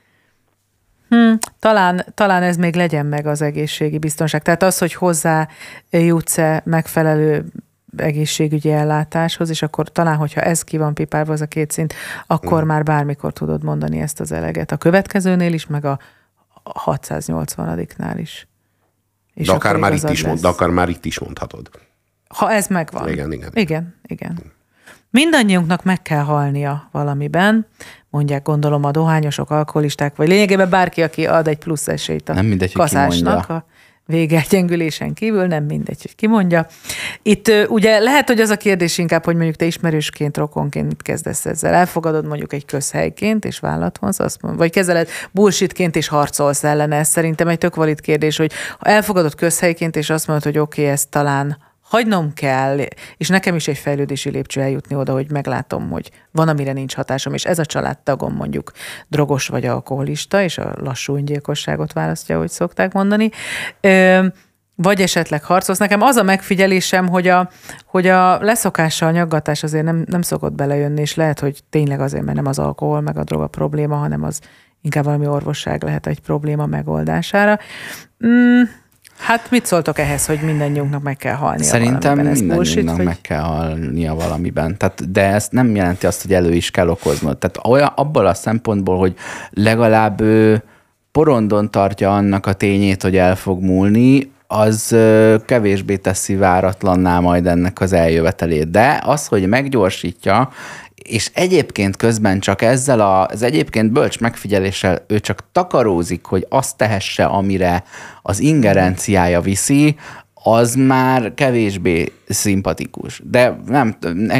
Talán ez még legyen meg az egészségi biztonság. Tehát az, hogy hozzá jutsz-e megfelelő egészségügyi ellátáshoz, és akkor talán, hogyha ez ki van pipálva, az a 2 szint, akkor már bármikor tudod mondani ezt az eleget. A következőnél is, meg a 680-nál is. És de akár már itt is mondhatod. Ha ez megvan. Igen. Mindannyiunknak meg kell halnia valamiben, mondják gondolom a dohányosok, alkoholisták, vagy lényegében bárki, aki ad egy plusz esélyt a kaszásnak, a végelgyengülésen kívül, nem mindegy, hogy ki mondja. Itt ugye lehet, hogy az a kérdés inkább, hogy mondjuk te ismerősként, rokonként mit kezdesz ezzel. Elfogadod mondjuk egy közhelyként, és vállat vonsz, vagy kezeled bullshitként, és harcolsz ellene. Ez szerintem egy tök valid kérdés, hogy ha elfogadod közhelyként, és azt mondod, hogy oké, ezt talán hagynom kell, és nekem is egy fejlődési lépcső eljutni oda, hogy meglátom, hogy van, amire nincs hatásom, és ez a családtagom mondjuk drogos vagy alkoholista, és a lassú öngyilkosságot választja, ahogy szokták mondani. Vagy esetleg harcolsz. Nekem az a megfigyelésem, hogy a leszokással a nyaggatás azért nem szokott belejönni, és lehet, hogy tényleg azért, mert nem az alkohol meg a drog a probléma, hanem az inkább valami orvosság lehet egy probléma megoldására. Hát mit szóltok ehhez, hogy mindannyiunknak meg kell halnia Szerintem valamiben? mindannyiunknak meg kell halnia valamiben. De ez nem jelenti azt, hogy elő is kell okoznod. Tehát abból a szempontból, hogy legalább porondon tartja annak a tényét, hogy el fog múlni, az kevésbé teszi váratlanná majd ennek az eljövetelét. De az, hogy meggyorsítja, és egyébként közben csak ezzel az egyébként bölcs megfigyeléssel ő csak takarózik, hogy azt tehesse, amire az ingerenciája viszi, az már kevésbé szimpatikus. De nem,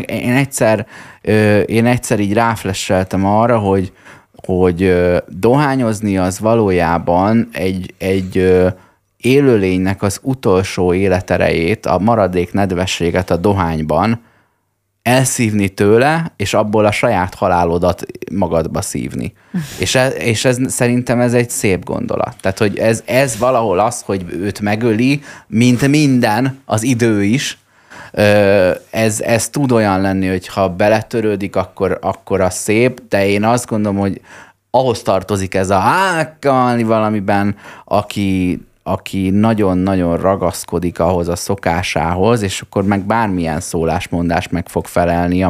én egyszer így ráflesseltem arra, hogy dohányozni az valójában egy élőlénynek az utolsó életerejét, a maradék nedvességet a dohányban elszívni tőle, és abból a saját halálodat magadba szívni. És ez szerintem ez egy szép gondolat. Tehát, hogy ez valahol az, hogy őt megöli, mint minden, az idő is, ez tud olyan lenni, hogy ha beletörődik, akkor az szép, de én azt gondolom, hogy ahhoz tartozik ez a valamiben, aki nagyon-nagyon ragaszkodik ahhoz a szokásához, és akkor meg bármilyen szólásmondás meg fog felelni,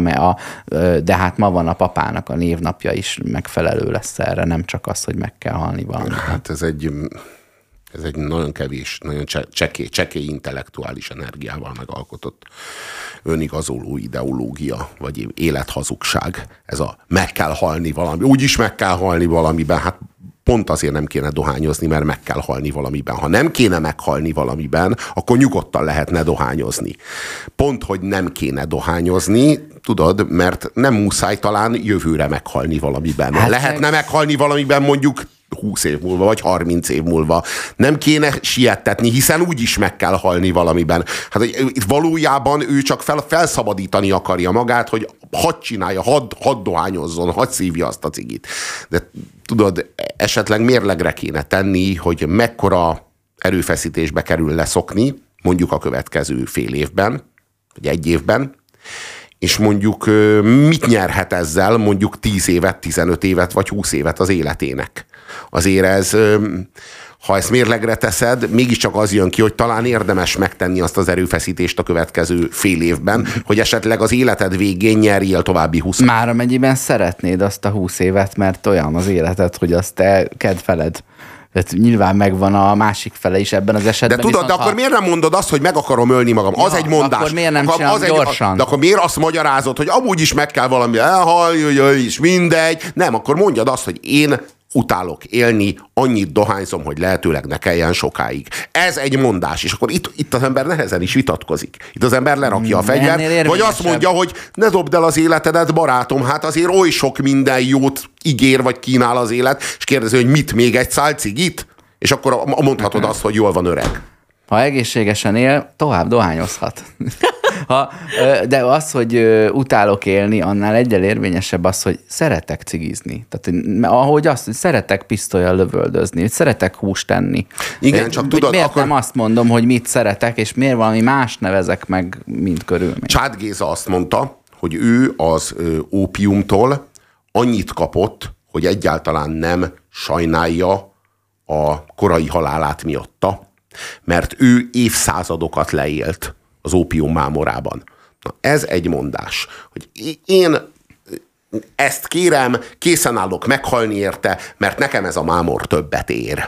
de hát ma van a papának a névnapja is megfelelő lesz erre, nem csak az, hogy meg kell halni valamiben. Hát ez egy nagyon kevés, nagyon csekély intellektuális energiával megalkotott önigazoló ideológia, vagy élethazugság. Ez a meg kell halni valami, úgyis meg kell halni valamiben, hát pont azért nem kéne dohányozni, mert meg kell halni valamiben. Ha nem kéne meghalni valamiben, akkor nyugodtan lehetne dohányozni. Pont, hogy nem kéne dohányozni, tudod, mert nem muszáj talán jövőre meghalni valamiben. Hát lehetne meghalni valamiben mondjuk 20 év múlva, vagy 30 év múlva. Nem kéne siettetni, hiszen úgyis meg kell halni valamiben. Hát itt valójában ő csak felszabadítani akarja magát, hogy hadd csinálja, hadd dohányozzon, hadd szívja azt a cigit. De tudod, esetleg mérlegre kéne tenni, hogy mekkora erőfeszítésbe kerül leszokni, mondjuk a következő fél évben, vagy egy évben, és mondjuk mit nyerhet ezzel mondjuk 10 évet, 15 évet, vagy 20 évet az életének. Azért ez, ha ezt mérlegre teszed, mégiscsak az jön ki, hogy talán érdemes megtenni azt az erőfeszítést a következő fél évben, hogy esetleg az életed végén nyerjél további 20 évet. Már amennyiben szeretnéd azt a 20 évet, mert olyan az életed, hogy azt te kedveled. Tehát nyilván megvan a másik fele is ebben az esetben. De tudod, de akkor miért nem mondod azt, hogy meg akarom ölni magam? Az egy mondás. Akkor miért nem csinálom gyorsan? De akkor miért azt magyarázod, hogy amúgy is meg kell valami elhalni, és mindegy. Nem, akkor mondjad azt, hogy én utálok élni, annyit dohányzom, hogy lehetőleg ne kelljen sokáig. Ez egy mondás, és akkor itt az ember nehezen is vitatkozik. Itt az ember lerakja a fegyvert, vagy azt mondja, hogy ne dobd el az életedet, barátom, hát azért oly sok minden jót ígér, vagy kínál az élet, és kérdezi, hogy mit, még egy szál cigit? És akkor mondhatod azt, hogy jól van, öreg. Ha egészségesen él, tovább dohányozhat. De az, hogy utálok élni, annál egyel érvényesebb az, hogy szeretek cigizni. Tehát ahogy azt, hogy szeretek pisztollyal lövöldözni, hogy szeretek húst tenni. Igen, csak tudod, miért akkor... nem azt mondom, hogy mit szeretek, és miért valami más nevezek meg, mint körülmény. Csád Géza azt mondta, hogy ő az ópiumtól annyit kapott, hogy egyáltalán nem sajnálja a korai halálát miatta, mert ő évszázadokat leélt az ópium mámorában. Na, ez egy mondás, hogy én ezt kérem, készen állok meghalni érte, mert nekem ez a mámor többet ér.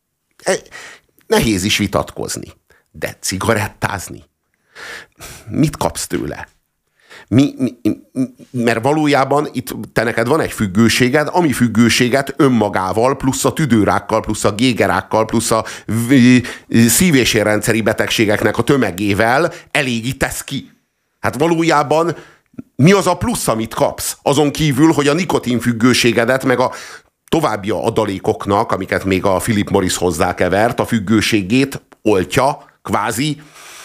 Nehéz is vitatkozni, de cigarettázni? Mit kapsz tőle? Mert valójában itt te neked van egy függőséged, ami függőséget önmagával, plusz a tüdőrákkal, plusz a gégerákkal, plusz a szív- és érrendszeri betegségeknek a tömegével elégítesz ki. Hát valójában mi az a plusz, amit kapsz? Azon kívül, hogy a nikotinfüggőségedet, meg a további adalékoknak, amiket még a Philip Morris hozzákevert, a függőségét oltja, kvázi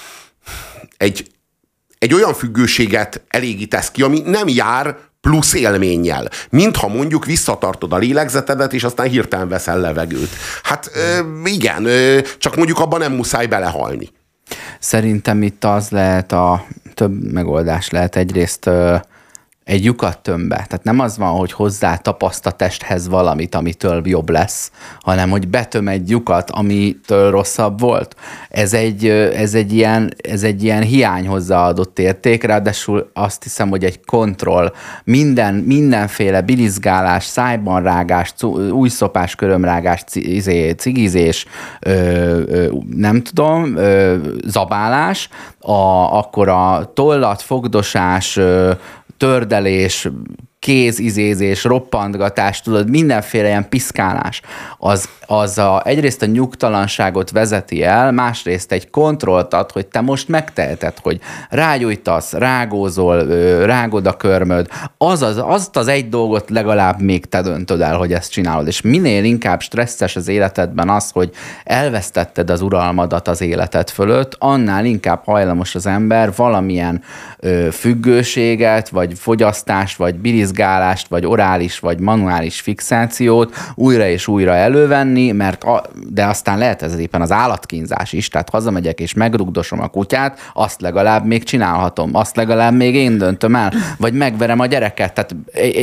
egy olyan függőséget elégítesz ki, ami nem jár plusz élménnyel. Mintha mondjuk visszatartod a lélegzetedet, és aztán hirtelen veszel levegőt. Hát igen, csak mondjuk abban nem muszáj belehalni. Szerintem itt az lehet, több megoldás lehet. Egyrészt egy lyukat tömbbe. Tehát nem az van, hogy hozzá tapaszt a testhez valamit, amitől jobb lesz, hanem hogy betöm egy lyukat, amitől rosszabb volt. Ez egy ilyen hiány hozzáadott érték, ráadásul azt hiszem, hogy egy kontroll. Mindenféle bilizgálás, szájban rágás, újszopás, körömrágás, cigizés, nem tudom, zabálás, akkor a tollat, fogdosás, tördelés, kézizézés, roppantgatás, tudod, mindenféle ilyen piszkálás, egyrészt a nyugtalanságot vezeti el, másrészt egy kontrollt ad, hogy te most megteheted, hogy rágyújtasz, rágózol, rágod a körmöd, azt az egy dolgot legalább még te döntöd el, hogy ezt csinálod. És minél inkább stresszes az életedben az, hogy elvesztetted az uralmadat az életed fölött, annál inkább hajlamos az ember valamilyen függőséget, vagy fogyasztást, vagy birizgálást, vagy orális, vagy manuális fixációt újra és újra elővenni, de aztán lehet ez éppen az állatkínzás is, tehát hazamegyek és megrugdosom a kutyát, azt legalább még csinálhatom, azt legalább még én döntöm el, vagy megverem a gyereket, tehát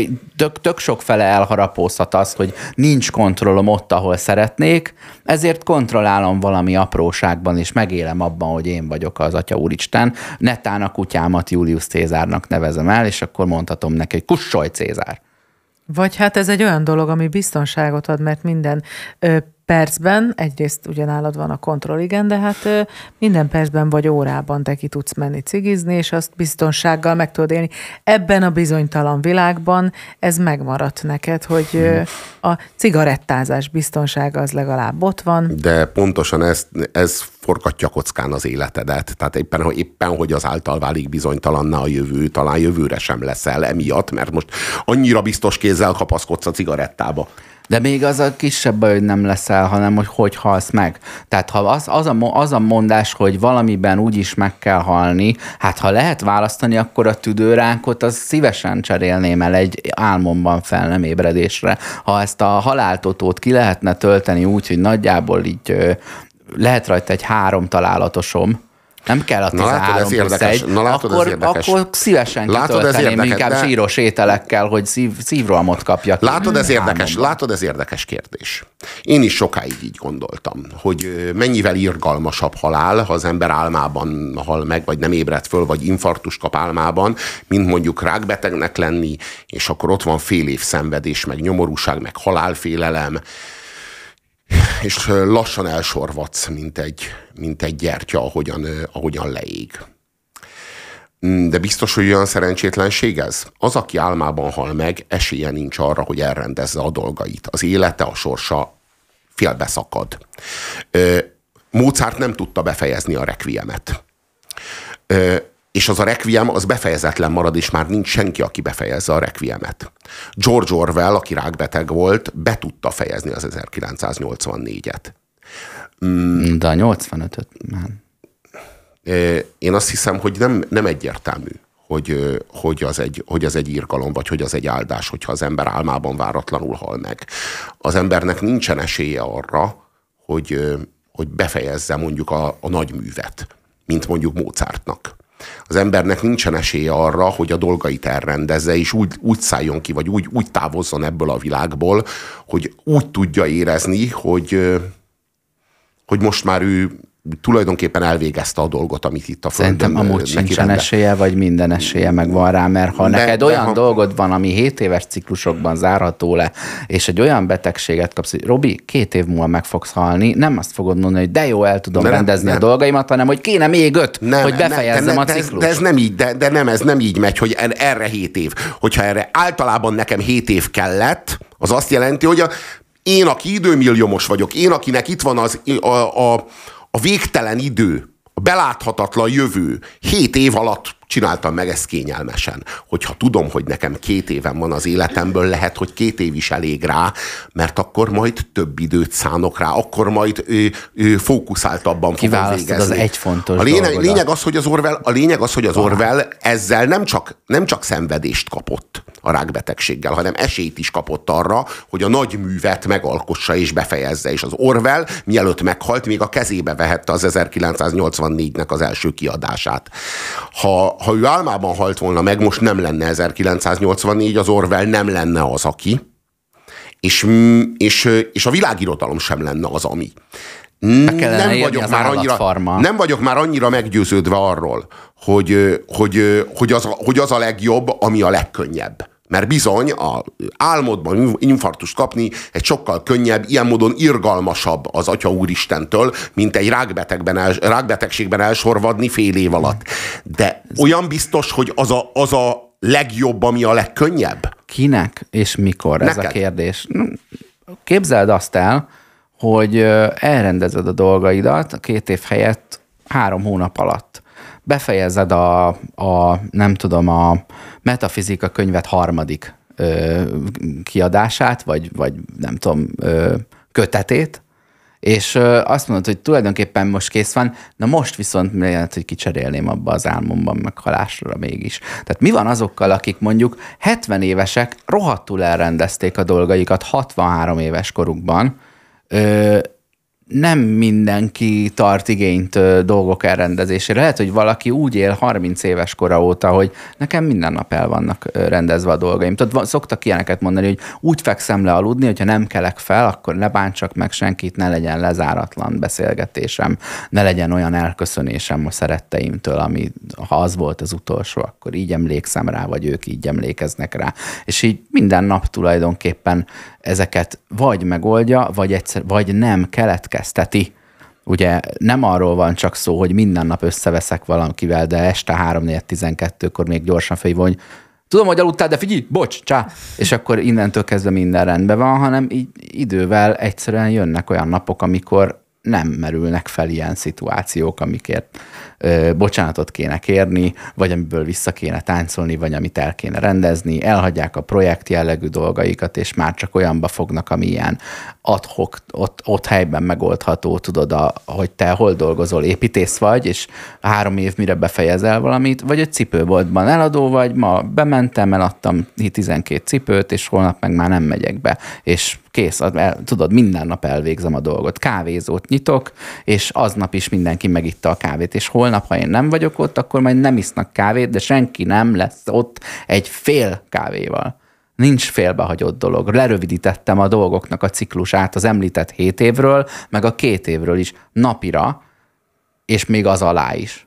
tök sokfele elharapózhat az, hogy nincs kontrollom ott, ahol szeretnék, ezért kontrollálom valami apróságban, és megélem abban, hogy én vagyok az Atya Úristen, netán a kutyámat Julius Cézárnak nevezem el, és akkor mondhatom neki, hogy kussolj Cézár. Vagy hát ez egy olyan dolog, ami biztonságot ad, mert minden percben, egyrészt ugyanálad van a kontroll, igen, de hát minden percben vagy órában te ki tudsz menni cigizni, és azt biztonsággal meg tudod élni. Ebben a bizonytalan világban ez megmaradt neked, hogy a cigarettázás biztonsága az legalább ott van. De pontosan ez forgatja kockán az életedet. Tehát éppen, hogy az által válik bizonytalanná a jövő, talán jövőre sem leszel emiatt, mert most annyira biztos kézzel kapaszkodsz a cigarettába. De még az a kisebb baj, hogy nem leszel, hanem hogy halsz meg. Tehát ha az a mondás, hogy valamiben úgyis meg kell halni, hát ha lehet választani, akkor a tüdőrákot az szívesen cserélném el egy álmomban fel nem ébredésre. Ha ezt a haláltotót ki lehetne tölteni úgy, hogy nagyjából így lehet rajta egy 3 találatosom, nem kell a 13 plusz 1, akkor szívesen kitölteném inkább zsíros ételekkel, hogy szívrohamot kapjak. Látod, ez érdekes kérdés. Én is sokáig így gondoltam, hogy mennyivel irgalmasabb halál, ha az ember álmában hal meg, vagy nem ébred föl, vagy infarktus kap álmában, mint mondjuk rákbetegnek lenni, és akkor ott van fél év szenvedés, meg nyomorúság, meg halálfélelem, és lassan elsorvadsz, mint egy gyertya, ahogyan leég. De biztos, hogy olyan szerencsétlenség ez? Az, aki álmában hal meg, esélye nincs arra, hogy elrendezze a dolgait. Az élete, a sorsa félbeszakad. Mozart nem tudta befejezni a requiemet. És az a requiem, az befejezetlen marad, és már nincs senki, aki befejezze a requiemet. George Orwell, aki rákbeteg volt, be tudta fejezni az 1984-et. De a 85-öt már. Én azt hiszem, hogy nem egyértelmű, hogy az egy irgalom, vagy hogy az egy áldás, hogyha az ember álmában váratlanul hal meg. Az embernek nincsen esélye arra, hogy befejezze mondjuk a nagy művet, mint mondjuk Mozartnak. Az embernek nincsen esélye arra, hogy a dolgait elrendezze, és úgy szálljon ki, vagy úgy távozzon ebből a világból, hogy úgy tudja érezni, hogy most már ő tulajdonképpen elvégezte a dolgot, amit itt a Földön. Szerintem amúgy sincsen esélye, vagy minden esélye megvan rá, mert ha neked olyan dolgod van, ami 7 éves ciklusokban zárható le, és egy olyan betegséget kapsz, hogy Robi, 2 év múlva meg fogsz halni, nem azt fogod mondani, hogy de jó, el tudom rendezni a dolgaimat, hanem hogy kéne még 5, hogy befejezzem a ciklust. De ez nem így, ez nem így megy, hogy erre 7 év. Hogyha erre általában nekem 7 év kellett, az azt jelenti, hogy én, aki időmilliómos vagyok, én, akinek itt van a végtelen idő, a beláthatatlan jövő, 7 év alatt csináltam meg ezt kényelmesen. Hogyha tudom, hogy nekem 2 évem van az életemből, lehet, hogy 2 év is elég rá, mert akkor majd több időt szánok rá, akkor majd fókuszáltabban fogom végezni. Az egy fontos lényeg az, hogy az Orwell ezzel nem csak szenvedést kapott a rákbetegséggel, hanem esélyt is kapott arra, hogy a nagy művet megalkossa és befejezze. És az Orwell, mielőtt meghalt, még a kezébe vehette az 1984-nek az első kiadását. Ha ő álmában halt volna meg, most nem lenne 1984, az Orwell nem lenne az, aki, és a világirodalom sem lenne az, ami. Nem vagyok már annyira meggyőződve arról, hogy az a legjobb, ami a legkönnyebb. Mert bizony, a álmodban infarktust kapni egy sokkal könnyebb, ilyen módon irgalmasabb az Atya Úristentől, mint egy rákbetegségben elsorvadni fél év alatt. De olyan biztos, hogy legjobb, ami a legkönnyebb? Kinek és mikor? Neked. Ez a kérdés. Képzeld azt el, hogy elrendezed a dolgaidat a 2 év helyett 3 hónap alatt. Befejezed nem tudom, a metafizika könyvet 3. kiadását, vagy nem tudom, kötetét, és azt mondod, hogy tulajdonképpen most kész van, na most viszont lehet, hogy kicserélném abba az álmomban, meg halásra mégis. Tehát mi van azokkal, akik mondjuk 70 évesek, rohadtul elrendezték a dolgaikat 63 éves korukban, nem mindenki tart igényt dolgok elrendezésére. Lehet, hogy valaki úgy él 30 éves kora óta, hogy nekem minden nap el vannak rendezve a dolgaim. Tudod, szoktak ilyeneket mondani, hogy úgy fekszem le aludni, hogyha nem kelek fel, akkor ne bántsak meg senkit, ne legyen lezáratlan beszélgetésem, ne legyen olyan elköszönésem a szeretteimtől, ami ha az volt az utolsó, akkor így emlékszem rá, vagy ők így emlékeznek rá. És így minden nap tulajdonképpen ezeket vagy megoldja, vagy nem keletkezteti. Ugye nem arról van csak szó, hogy minden nap összeveszek valakivel, de este 3-4-12-kor még gyorsan felhívom, hogy tudom, hogy aludtál, de figyelj, bocs, csá! És akkor innentől kezdve minden rendben van, hanem így idővel egyszerűen jönnek olyan napok, amikor nem merülnek fel ilyen szituációk, amikért bocsánatot kéne kérni, vagy amiből vissza kéne táncolni, vagy amit el kéne rendezni, elhagyják a projekt jellegű dolgaikat, és már csak olyanba fognak, ami ilyen ad-hoc, ott helyben megoldható, tudod, hogy te hol dolgozol, építész vagy, és 3 év mire befejezel valamit, vagy egy cipőboltban eladó vagy, ma bementem, eladtam 12 cipőt, és holnap meg már nem megyek be, és kész, tudod, minden nap elvégzem a dolgot. Kávézót nyitok, és aznap is mindenki megitta a kávét, és holnap, ha én nem vagyok ott, akkor majd nem isznak kávét, de senki nem lesz ott egy fél kávéval. Nincs félbehagyott dolog. Lerövidítettem a dolgoknak a ciklusát az említett 7 évről, meg a 2 évről is napira, és még az alá is.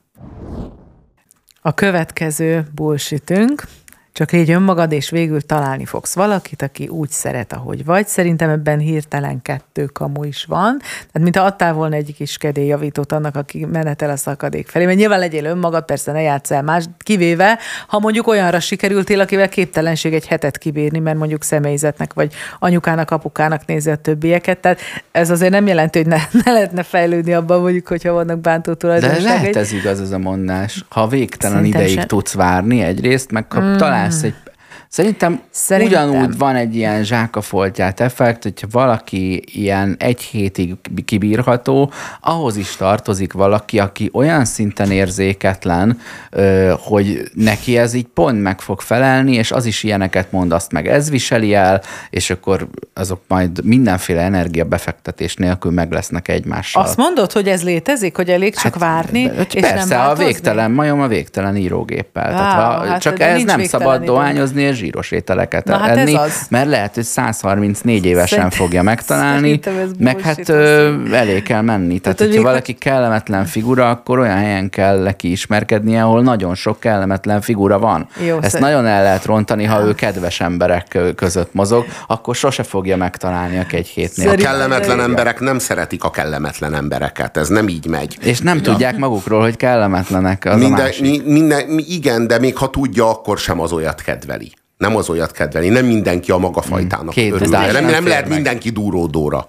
A következő bullshitünk. Csak légy önmagad, és végül találni fogsz valakit, aki úgy szeret, ahogy vagy. Szerintem ebben hirtelen 2 kamu is van. Tehát mintha adtál volna egy kis kedélyjavítót annak, aki menetel a szakadék felé. Mert nyilván legyél önmagad, persze ne játsz el más, kivéve, ha mondjuk olyanra sikerültél, akivel képtelenség egy hetet kibírni, mert mondjuk személyzetnek, vagy anyukának, apukának nézi a többieket. Tehát ez azért nem jelenti, hogy ne lehetne fejlődni abban, mondjuk, hogyha vannak bántó tulajdonságok. De lehet ez igaz, ez a mondás. Ha végtelen Szerintem ideig sem. tudsz várni egyrészt, meg találsz egy... Szerintem ugyanúgy van egy ilyen zsákafoltját effekt, hogyha valaki ilyen 1 hétig kibírható, ahhoz is tartozik valaki, aki olyan szinten érzéketlen, hogy neki ez így pont meg fog felelni, és az is ilyeneket mond, azt meg ez viseli el, és akkor azok majd mindenféle energiabefektetés nélkül meg lesznek egymással. Azt mondod, hogy ez létezik, hogy elég csak várni, és persze, nem változni? a végtelen majom a végtelen írógéppel. Tehát, csak ez nem szabad dohányozni, és zsíros ételeket enni, mert lehet, hogy 134 évesen fogja megtalálni, meg hát elé kell menni. Tehát, hogyha valaki kellemetlen figura, akkor olyan helyen kell neki ismerkednie, ahol nagyon sok kellemetlen figura van. Jó, ezt nagyon el lehet rontani, ha ő kedves emberek között mozog, akkor sose fogja megtalálni a 1 hétnél. A kellemetlen emberek nem szeretik a kellemetlen embereket, ez nem így megy. És nem tudják magukról, hogy kellemetlenek, az a másik. Igen, de még ha tudja, akkor sem az olyat kedveli. Nem az olyat kedveli, nem mindenki a maga fajtának örül. Nem lehet mindenki Dúródóra.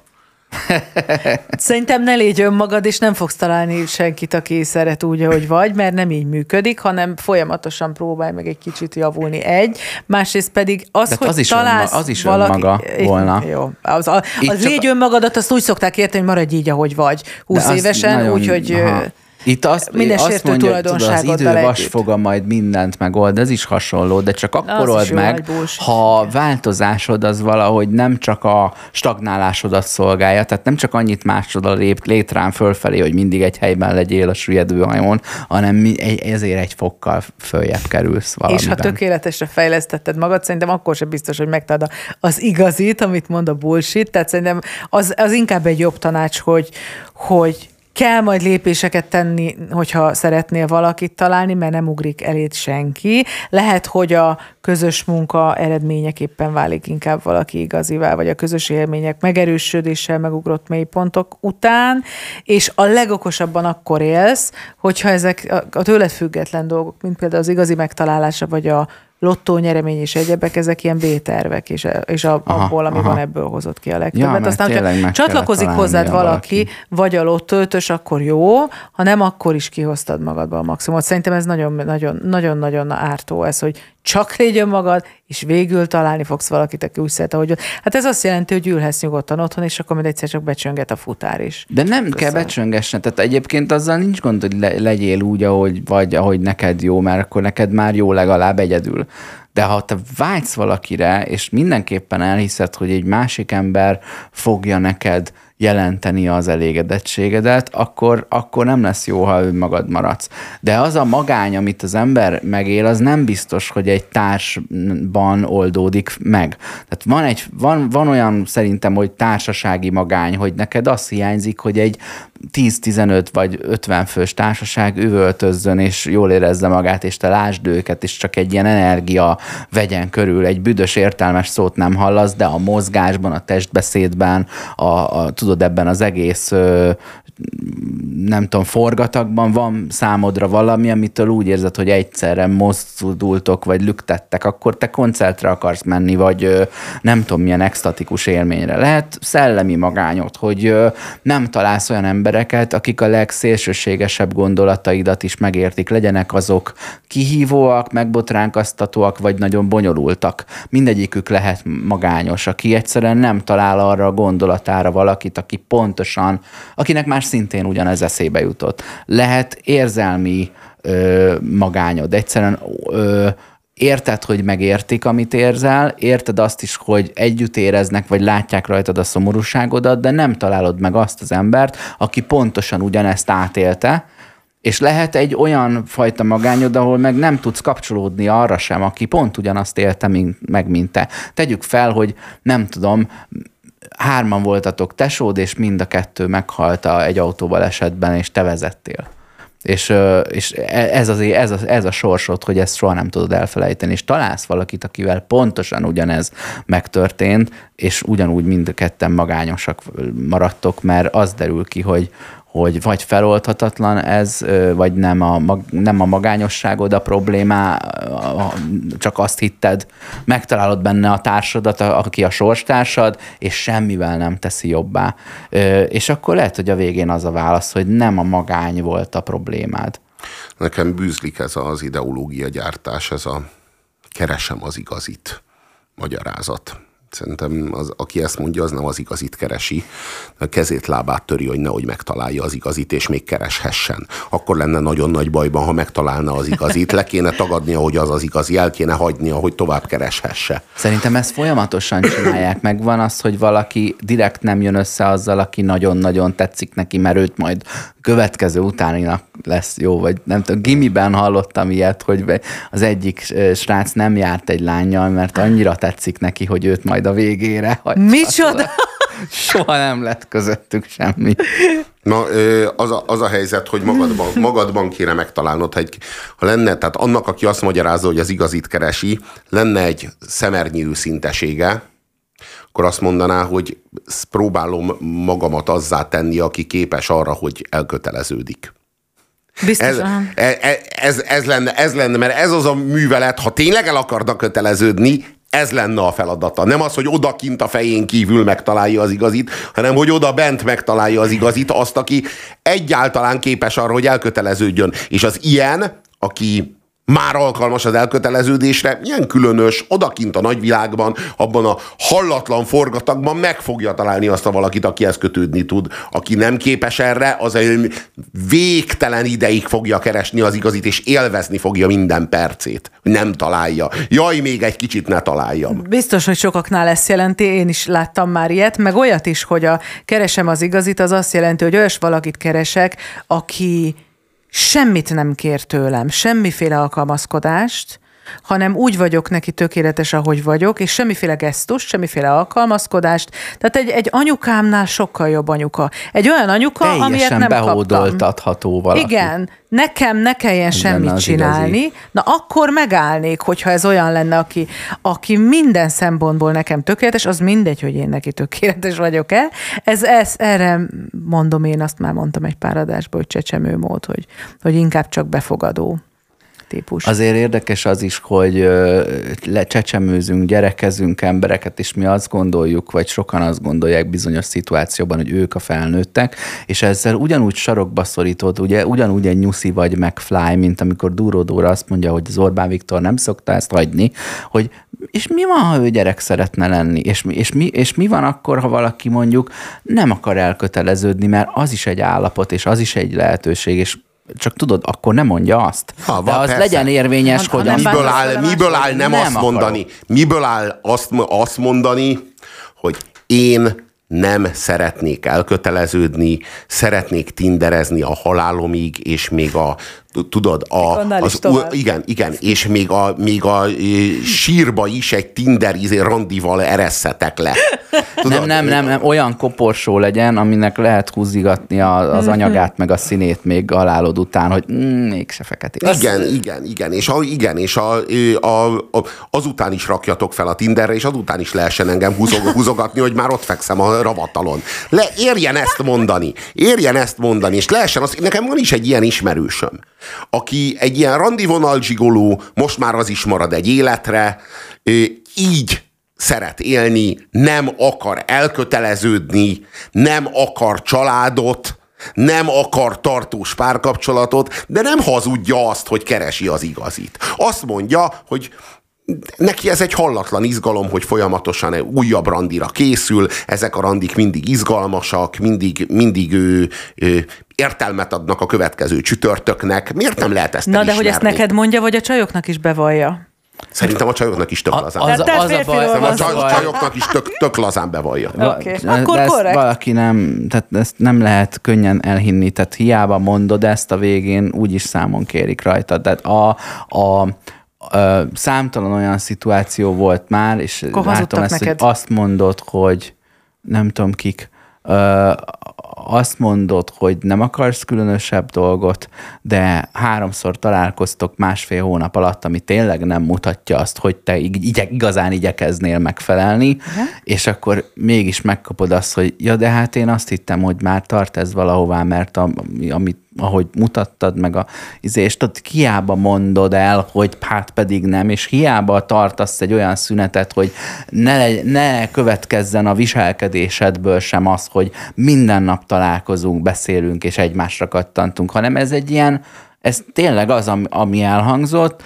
Szerintem ne légy önmagad, és nem fogsz találni senkit, aki szeret úgy, ahogy vagy, mert nem így működik, hanem folyamatosan próbálj meg egy kicsit javulni. Másrészt pedig az, hogy az találsz az is önmaga volna. Jó. Az légy önmagadat, azt úgy szokták érteni, hogy maradj így, ahogy vagy 20 évesen, úgyhogy... Itt azt mondja, tudod, az idő vasfoga majd mindent megold, ez is hasonló, de csak akkor old meg, ha a változásod az valahogy nem csak a stagnálásodat szolgálja, tehát nem csak annyit másod a létrán fölfelé, hogy mindig egy helyben legyél a süllyedőhajón, hanem ezért egy fokkal följebb kerülsz valamiben. És ha tökéletesre fejlesztetted magad, szerintem akkor sem biztos, hogy megtalálod az igazit, amit mond a bullshit, tehát szerintem az inkább egy jobb tanács, hogy kell majd lépéseket tenni, hogyha szeretnél valakit találni, mert nem ugrik eléd senki. Lehet, hogy a közös munka eredményeképpen válik inkább valaki igazivá, vagy a közös élmények megerősödéssel megugrott mélypontok után, és a legokosabban akkor élsz, hogyha ezek a tőled független dolgok, mint például az igazi megtalálása, vagy a lottónyeremény és egyebek, ezek ilyen B-tervek, és abból, ami van, ebből hozott ki a legtöbbet. Ja, aztán, hogyha csatlakozik hozzád valaki, vagy a lottóötös, akkor jó, ha nem, akkor is kihoztad magadba a maximumot. Szerintem ez nagyon-nagyon ártó ez, hogy csak légy önmagad, és végül találni fogsz valakit, aki úgy szeret, ahogy... Hát ez azt jelenti, hogy ülhetsz nyugodtan otthon, és akkor majd egyszer csak becsönget a futár is. De nem kell becsöngesni, tehát egyébként azzal nincs gond, hogy legyél úgy, ahogy neked jó, mert akkor neked már jó legalább egyedül. De ha te vágysz valakire, és mindenképpen elhiszed, hogy egy másik ember fogja neked jelenteni az elégedettségedet, akkor nem lesz jó, ha önmagad maradsz. De az a magány, amit az ember megél, az nem biztos, hogy egy társban oldódik meg. Tehát van olyan szerintem, hogy társasági magány, hogy neked azt hiányzik, hogy egy 10-15 vagy 50 fős társaság üvöltözzön, és jól érezze magát, és te lásd őket, és csak egy ilyen energia vegyen körül. Egy büdös értelmes szót nem hallasz, de a mozgásban, a testbeszédben, tudod, ebben az egész nem tudom, forgatagban van számodra valami, amitől úgy érzed, hogy egyszerre mozdultok, vagy lüktettek, akkor te koncertre akarsz menni, vagy nem tudom, milyen extatikus élményre. Lehet szellemi magányod, hogy nem találsz olyan embereket, akik a legszélsőségesebb gondolataidat is megértik, legyenek azok kihívóak, megbotránkoztatóak, vagy nagyon bonyolultak. Mindegyikük lehet magányos, aki egyszerűen nem talál arra a gondolatára valakit, aki pontosan, akinek már szintén ugyanez eszébe jutott. Lehet érzelmi magányod. Egyszerűen érted, hogy megértik, amit érzel, érted azt is, hogy együtt éreznek, vagy látják rajtad a szomorúságodat, de nem találod meg azt az embert, aki pontosan ugyanezt átélte, és lehet egy olyan fajta magányod, ahol meg nem tudsz kapcsolódni arra sem, aki pont ugyanazt élte meg, mint te. Tegyük fel, hogy nem tudom, 3 voltatok tesód, és mind a 2 meghalt egy autóbalesetben, és te vezettél. És ez a sorsod, hogy ezt soha nem tudod elfelejteni, és találsz valakit, akivel pontosan ugyanez megtörtént, és ugyanúgy mind a ketten magányosak maradtok, mert az derül ki, hogy vagy feloldhatatlan ez, vagy nem a magányosságod a problémá, csak azt hitted, megtalálod benne a társadat, aki a sorstársad, és semmivel nem teszi jobbá. És akkor lehet, hogy a végén az a válasz, hogy nem a magány volt a problémád. Nekem bűzlik ez az ideológia gyártás, ez a keresem az igazit magyarázat. Szerintem aki ezt mondja, az nem az igazit keresi. A kezét, lábát töri, hogy nehogy megtalálja az igazit, és még kereshessen. Akkor lenne nagyon nagy bajban, ha megtalálna az igazit. Le kéne tagadnia, hogy az az igazi, el kéne hagynia, hogy tovább kereshesse. Szerintem ezt folyamatosan csinálják. Megvan az, hogy valaki direkt nem jön össze azzal, aki nagyon-nagyon tetszik neki, mert őt majd következő utáninak lesz jó, vagy nem tudom, gimiben hallottam ilyet, hogy az egyik srác nem járt egy lánnyal, mert annyira tetszik neki, hogy őt majd a végére hagyja. Micsoda? Soha nem lett közöttük semmi. Na, az a helyzet, hogy magadban kéne megtalálnod, ha lenne, tehát annak, aki azt magyarázza, hogy az igazit keresi, lenne egy szemernyi őszintesége, akkor azt mondaná, hogy próbálom magamat azzá tenni, aki képes arra, hogy elköteleződik. Biztosan. Ez lenne, mert ez az a művelet, ha tényleg el akarnak köteleződni, ez lenne a feladata. Nem az, hogy odakint a fején kívül megtalálja az igazit, hanem hogy oda bent megtalálja az igazit, azt, aki egyáltalán képes arra, hogy elköteleződjön. És az ilyen, aki már alkalmas az elköteleződésre, milyen különös, odakint a nagyvilágban, abban a hallatlan forgatagban meg fogja találni azt a valakit, akihez kötődni tud. Aki nem képes erre, az egy végtelen ideig fogja keresni az igazit, és élvezni fogja minden percét. Nem találja. Jaj, még egy kicsit ne találjam. Biztos, hogy sokaknál ezt jelenti, én is láttam már ilyet, meg olyat is, hogy a keresem az igazit, az azt jelenti, hogy olyas valakit keresek, aki semmit nem kér tőlem, semmiféle alkalmazkodást, hanem úgy vagyok neki tökéletes, ahogy vagyok, és semmiféle gesztus, semmiféle alkalmazkodást. Tehát egy anyukámnál sokkal jobb anyuka. Egy olyan anyuka, amilyet nem kaptam. Teljesen behódoltatható valaki. Igen, nekem ne kelljen semmit csinálni, igazi. Na akkor megállnék, hogyha ez olyan lenne, aki minden szempontból nekem tökéletes, az mindegy, hogy én neki tökéletes vagyok-e. Erre mondom, én azt már mondtam egy pár adásból, hogy csecsemő mód, hogy inkább csak befogadó. típus. Azért érdekes az is, hogy lecsecsemőzünk, gyerekezünk embereket, és mi azt gondoljuk, vagy sokan azt gondolják bizonyos szituációban, hogy ők a felnőttek, és ezzel ugyanúgy sarokba szorítod, ugye ugyanúgy egy nyuszi vagy McFly, mint amikor Dúró Dóra azt mondja, hogy az Orbán Viktor nem szokta ezt hagyni, hogy és mi van, ha ő gyerek szeretne lenni? És mi van akkor, ha valaki mondjuk nem akar elköteleződni, mert az is egy állapot, és az is egy lehetőség, és csak tudod, akkor nem mondja azt. De az persze. Legyen érvényes, hogy... Miből áll nem azt mondani? Miből áll azt mondani, hogy én nem szeretnék elköteleződni, szeretnék tinderezni a halálomig, és még igen, és még a sírba is egy Tinder randival eresszetek le. Tudod? Nem, olyan koporsó legyen, aminek lehet húzigatni az anyagát, meg a színét még halálod után, hogy mégse feketés. Igen, és azután is rakjatok fel a Tinderre, és azután is lehessen engem húzogatni, hogy már ott fekszem a ravatalon. Érjen ezt mondani, és lehessen nekem van is egy ilyen ismerősöm, aki egy ilyen randivonal zsigoló, most már az is marad egy életre, így szeret élni, nem akar elköteleződni, nem akar családot, nem akar tartós párkapcsolatot, de nem hazudja azt, hogy keresi az igazit. Azt mondja, hogy neki ez egy hallatlan izgalom, hogy folyamatosan újabb randira készül, ezek a randik mindig izgalmasak, mindig értelmet adnak a következő csütörtöknek. Miért nem lehet ezt elismerni? De hogy ezt neked mondja, vagy a csajoknak is bevallja? Szerintem a csajoknak is tök lazán. A csajoknak is tök lazán bevallja. Okay. Akkor korrekt. Valaki nem, tehát ezt nem lehet könnyen elhinni, tehát hiába mondod ezt a végén, úgyis számon kérik rajta. Tehát számtalan olyan szituáció volt már, és látom ezt, hogy azt mondod, hogy nem tudom kik, azt mondod, hogy nem akarsz különösebb dolgot, de 3-szor találkoztok 1,5 hónap alatt, ami tényleg nem mutatja azt, hogy te igazán igyekeznél megfelelni, és akkor mégis megkapod azt, hogy ja, de hát én azt hittem, hogy már tart ez valahová, mert ahogy mutattad meg és hiába mondod el, hogy hát pedig nem, és hiába tartasz egy olyan szünetet, hogy ne következzen a viselkedésedből sem az, hogy minden nap találkozunk, beszélünk, és egymásra kattantunk, hanem ez egy ilyen, ez tényleg az, ami elhangzott,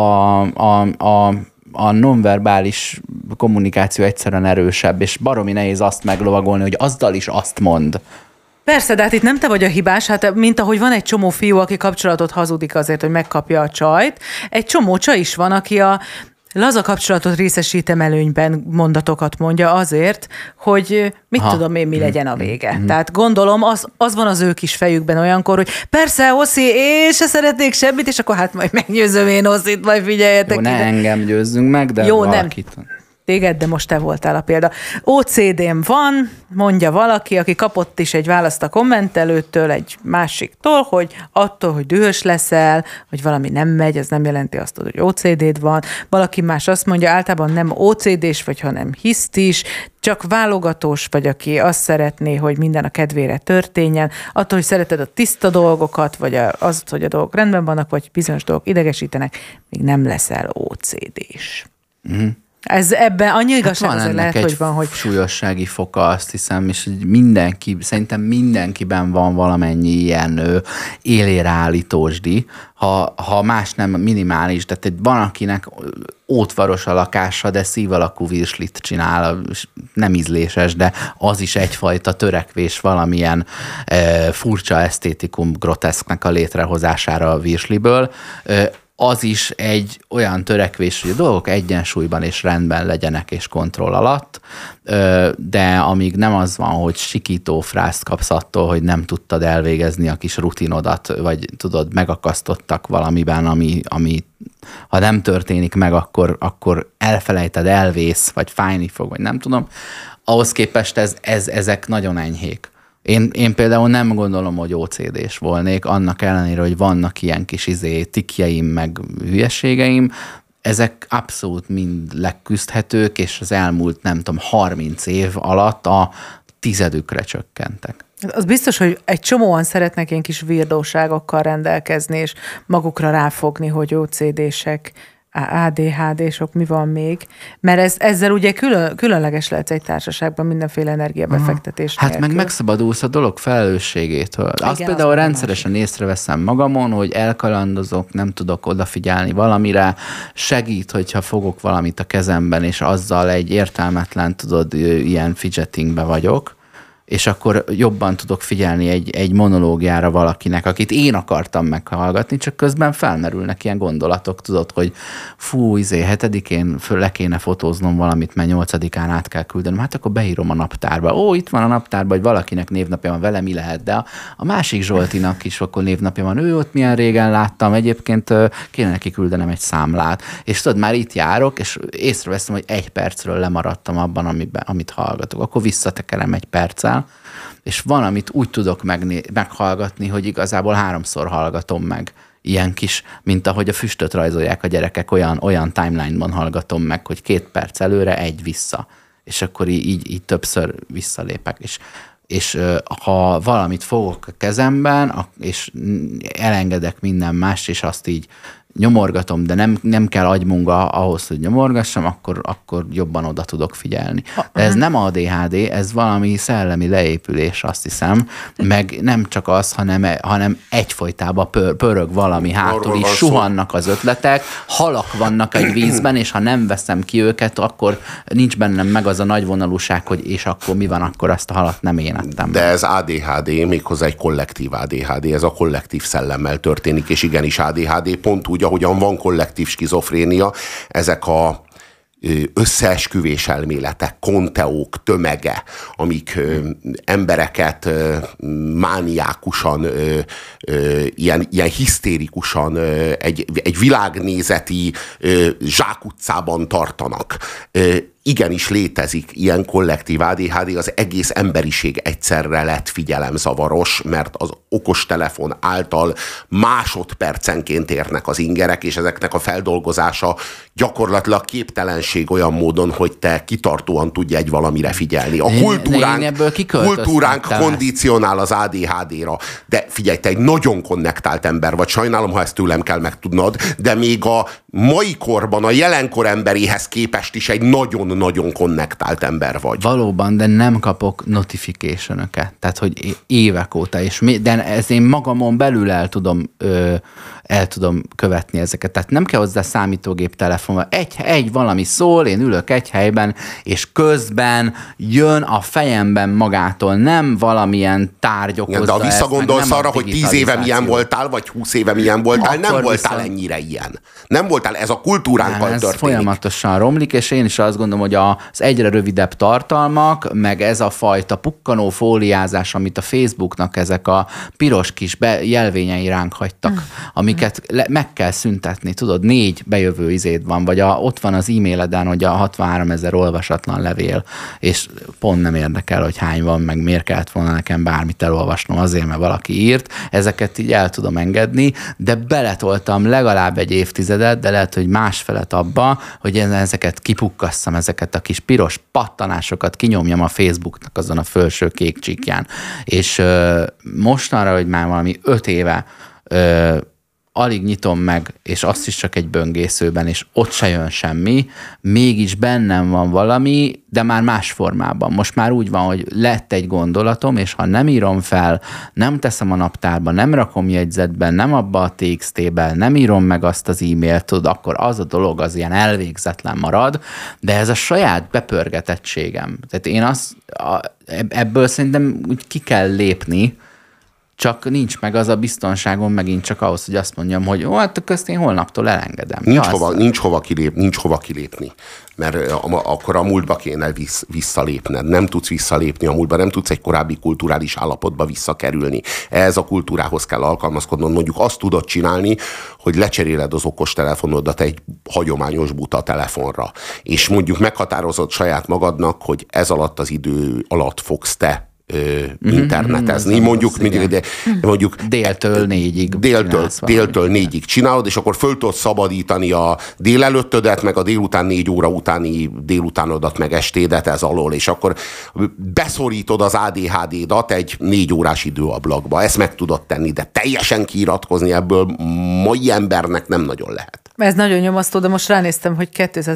a nonverbális kommunikáció egyszerűen erősebb, és baromi nehéz azt meglovagolni, hogy azzal is azt mond. Persze, de hát itt nem te vagy a hibás, hát mint ahogy van egy csomó fiú, aki kapcsolatot hazudik azért, hogy megkapja a csajt, egy csomó csaj is van, aki a laza kapcsolatot részesítem előnyben mondatokat mondja azért, hogy tudom én, mi legyen a vége. Tehát gondolom, az van az ő kis fejükben olyankor, hogy persze, Oszi, én se szeretnék semmit, és akkor hát majd meggyőzöm én Oszit, majd figyeljetek. Jó, ne engem győzzünk meg, de jó, valakit. Nem. Téged, de most te voltál a példa. OCD-m van, mondja valaki, aki kapott is egy választ a kommentelőtől, egy másiktól, hogy attól, hogy dühös leszel, hogy valami nem megy, ez nem jelenti azt, hogy OCD-d van. Valaki más azt mondja, általában nem OCD-s vagy, hanem hisztis, csak válogatós vagy, aki azt szeretné, hogy minden a kedvére történjen. Attól, hogy szereted a tiszta dolgokat, vagy azt, hogy a dolgok rendben vannak, vagy bizonyos dolgok idegesítenek, még nem leszel OCD-s. Ez ebben annyi igazság azért lehet, hogy van, hogy... súlyossági foka, azt hiszem, és szerintem mindenkiben van valamennyi ilyen élére állítósdi, ha más nem minimális, tehát van, akinek ótvaros a lakása, de szív alakú virslit csinál, nem ízléses, de az is egyfajta törekvés valamilyen furcsa esztétikum groteszknek a létrehozására a virsliből. Az is egy olyan törekvés, hogy a dolgok egyensúlyban és rendben legyenek és kontroll alatt, de amíg nem az van, hogy sikító frászt kapsz attól, hogy nem tudtad elvégezni a kis rutinodat, vagy tudod, megakasztottak valamiben, ami ha nem történik meg, akkor elfelejted, elvész, vagy fájni fog, vagy nem tudom. Ahhoz képest ezek nagyon enyhék. Én például nem gondolom, hogy OCD-s volnék, annak ellenére, hogy vannak ilyen kis tikjeim, meg hülyeségeim, ezek abszolút mind leküzdhetők, és az elmúlt, nem tudom, 30 év alatt a tizedükre csökkentek. Az biztos, hogy egy csomóan szeretnek ilyen kis virdóságokkal rendelkezni, és magukra ráfogni, hogy OCD-sek, ADHD-sok, mi van még. Mert ezzel ugye különleges lehetsz egy társaságban mindenféle energiabefektetés Hát meg megszabadulsz a dolog felelősségétől. Azt például rendszeresen észreveszem magamon, hogy elkalandozok, nem tudok odafigyelni valamire, segít, hogyha fogok valamit a kezemben, és azzal egy értelmetlen, tudod, ilyen fidgetingbe vagyok, és akkor jobban tudok figyelni egy monológiára valakinek, akit én akartam meghallgatni, csak közben felmerülnek ilyen gondolatok, tudod, hogy fú, 7-én le kéne fotóznom valamit, mert 8-án át kell küldenem, hát akkor beírom a naptárba. Ó, itt van a naptárban, hogy valakinek névnapja van, vele mi lehet, de a másik Zsoltinak is akkor névnapja van, ő ott milyen régen láttam, egyébként kéne neki küldenem egy számlát. És tudod, már itt járok, és észreveszem, hogy 1 percről lemaradtam abban, amit hallgatok. Akkor visszatekerem 1 perccel, és van, amit úgy tudok meghallgatni, hogy igazából 3-szor hallgatom meg. Ilyen kis, mint ahogy a füstöt rajzolják a gyerekek, olyan timeline-ban hallgatom meg, hogy 2 perc előre, 1 vissza. És akkor így többször visszalépek. És ha valamit fogok a kezemben, és elengedek minden mást, és azt így nyomorgatom, de nem kell agymunka ahhoz, hogy nyomorgassam, akkor jobban oda tudok figyelni. De ez nem ADHD, ez valami szellemi leépülés, azt hiszem, meg nem csak az, hanem egyfolytában pörög valami hátul, és suhannak az ötletek, halak vannak egy vízben, és ha nem veszem ki őket, akkor nincs bennem meg az a nagy vonalúság, hogy és akkor mi van, akkor azt a halat nem én ettem. De ez ADHD, méghozzá egy kollektív ADHD, ez a kollektív szellemmel történik, és igenis ADHD, pont úgy, ahogyan van kollektív skizofrénia, ezek a összeesküvés elméletek, konteók tömege, amik embereket mániákusan, ilyen hisztérikusan egy világnézeti zsákutcában tartanak. Igenis létezik ilyen kollektív ADHD, az egész emberiség egyszerre lett figyelemzavaros, mert az okostelefon által másodpercenként érnek az ingerek, és ezeknek a feldolgozása gyakorlatilag képtelenség olyan módon, hogy te kitartóan tudj egy valamire figyelni. A kultúránk kondicionál az ADHD-ra, de figyelj, te egy nagyon konnektált ember vagy, sajnálom, ha ezt tőlem kell megtudnod, de még a mai korban, a jelenkor emberéhez képest is egy nagyon-nagyon konnektált ember vagy. Valóban, de nem kapok notification-öket. Tehát, hogy évek óta, de ezt én magamon belül el tudom követni ezeket. Tehát nem kell hozzá számítógép, telefonba. Egy valami szól, én ülök egy helyben, és közben jön a fejemben magától, nem valamilyen tárgyok. De ha visszagondolsz arra, hogy 10 éve milyen voltál, vagy 20 éve milyen voltál, akkor nem voltál ennyire ilyen. Nem voltál, ez a kultúránkkal történik. Ez folyamatosan romlik, és én is azt gondolom, hogy az egyre rövidebb tartalmak, meg ez a fajta pukkanó fóliázás, amit a Facebooknak ezek a piros kis jelvényei ránk hagytak, amiket meg kell szüntetni, tudod, 4 bejövő izéd van, vagy ott van az e-maileden, hogy a 63 000 olvasatlan levél, és pont nem érdekel, hogy hány van, meg miért kellett volna nekem bármit elolvasnom azért, mert valaki írt, ezeket így el tudom engedni, de beletoltam legalább egy évtizedet, de lehet, hogy másfelet abba, hogy ezeket kipukkasszam, ezeket a kis piros pattanásokat kinyomjam a Facebooknak azon a felső kék csíkján. És mostanra, hogy már valami 5 éve alig nyitom meg, és azt is csak egy böngészőben, és ott se jön semmi, mégis bennem van valami, de már más formában. Most már úgy van, hogy lett egy gondolatom, és ha nem írom fel, nem teszem a naptárba, nem rakom jegyzetben, nem abba a TXT-ben, nem írom meg azt az e-mailt, tudod, akkor az a dolog az ilyen elvégzetlen marad, de ez a saját bepörgetettségem. Tehát én ebből szerintem úgy ki kell lépni, csak nincs meg az a biztonságom megint csak ahhoz, hogy azt mondjam, hogy hát közt én holnaptól elengedem. Nincs hova kilépni. Mert akkor a múltba kéne visszalépned. Nem tudsz visszalépni a múltba, nem tudsz egy korábbi kulturális állapotba visszakerülni. Ez a kultúrához kell alkalmazkodnod. Mondjuk azt tudod csinálni, hogy lecseréled az okostelefonodat egy hagyományos buta telefonra. És mondjuk meghatározod saját magadnak, hogy ez alatt az idő alatt fogsz te internetezni. Mondjuk déltől 4-ig déltől 4-ig csinálod, és akkor föl tudod szabadítani a délelőttödet, meg a délután 4 óra utáni délutánodat, meg estédet ez alól, és akkor beszorítod az ADHD-dat egy 4 órás időablakba. Ezt meg tudod tenni, de teljesen kiiratkozni ebből mai embernek nem nagyon lehet. Ez nagyon nyomasztó, de most ránéztem, hogy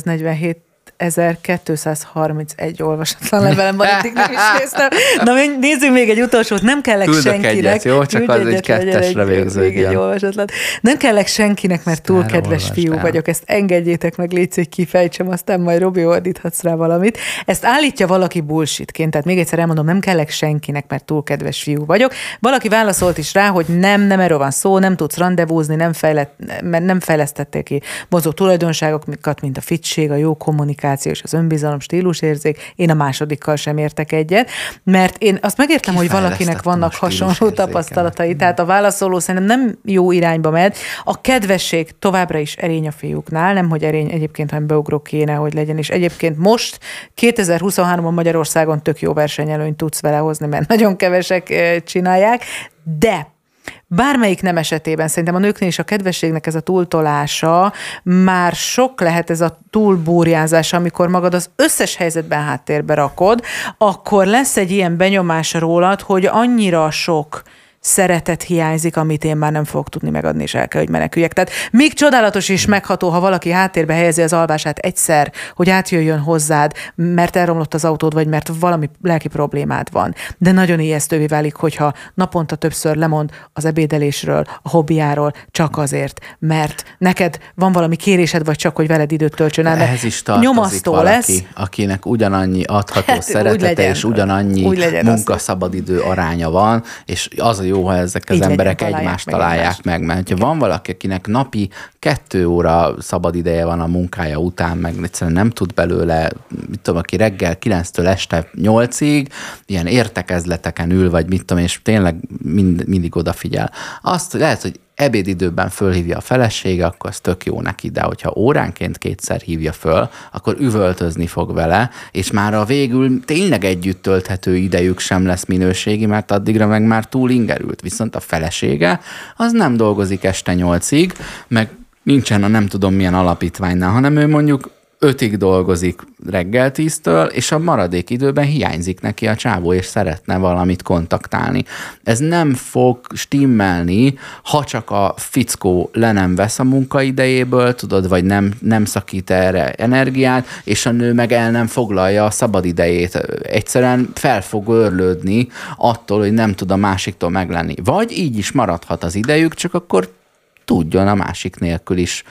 247.231 olvasatlan levelem van, eddig nem is néztem. Na, nézzük még egy utolsót, nem kellek küldök senkinek. Egyet, jó? Csak az egy kettesre végződjön. Nem kellek senkinek, mert túl kedves fiú vagyok. Ezt engedjétek meg, légy, hogy kifejtsem, aztán majd Robi ordíthatsz rá valamit. Ezt állítja valaki bullshitként, tehát még egyszer elmondom, nem kellek senkinek, mert túl kedves fiú vagyok. Valaki válaszolt is rá, hogy nem erről van szó, nem tudsz randevúzni, mert nem fejlesztették ki mozgó tulajdonságokat, mint a fittség, a jó kommunikáció és az önbizalom, stílusérzék. Én a másodikkal sem értek egyet, mert én azt megértem, hogy valakinek vannak hasonló tapasztalatai, tehát a válaszoló szerintem nem jó irányba megy. A kedvesség továbbra is erény a fiúknál, nem hogy erény egyébként, hanem beugró kéne, hogy legyen, és egyébként most 2023-ban Magyarországon tök jó versenyelőnyt tudsz vele hozni, mert nagyon kevesek csinálják, de bármelyik nem esetében szerintem a nőknél is a kedvességnek ez a túltolása már sok lehet, ez a túlbúrjázás, amikor magad az összes helyzetben háttérbe rakod, akkor lesz egy ilyen benyomás rólad, hogy annyira sok szeretet hiányzik, amit én már nem fogok tudni megadni, és el kell, hogy meneküljek. Tehát még csodálatos és megható, ha valaki háttérbe helyezi az alvását egyszer, hogy átjöjjön hozzád, mert elromlott az autód, vagy mert valami lelki problémád van. De nagyon ijesztővé válik, hogyha naponta többször lemond az ebédelésről, a hobbiáról, csak azért, mert neked van valami kérésed, vagy csak, hogy veled időt töltsön el. Ehhez is tartozik valaki, lesz. Akinek ugyanannyi adható szeretete, és ugyanannyi munkaszabadidő aránya van, és az a jó, ha ezek az emberek egymást találják meg, mert ha van valaki, akinek napi 2 óra szabad ideje van a munkája után, meg egyszerűen nem tud belőle, mit tudom, aki reggel 9-től este 8-ig, ilyen értekezleteken ül, vagy mit tudom, és tényleg mindig odafigyel. Azt lehet, hogy ebédidőben fölhívja a felesége, akkor az tök jó neki, de hogyha óránként 2-szer hívja föl, akkor üvöltözni fog vele, és már a végül tényleg együtt tölthető idejük sem lesz minőségi, mert addigra meg már túl ingerült. Viszont a felesége az nem dolgozik este 8-ig, meg nincsen a nem tudom milyen alapítványnál, hanem ő mondjuk 5-ig dolgozik reggel 10-től, és a maradék időben hiányzik neki a csávó, és szeretne valamit kontaktálni. Ez nem fog stimmelni, ha csak a fickó le nem vesz a munkaidejéből, tudod, vagy nem szakít erre energiát, és a nő meg el nem foglalja a szabadidejét. Egyszerűen fel fog örlődni attól, hogy nem tud a másiktól meglenni. Vagy így is maradhat az idejük, csak akkor tudjon a másik nélkül is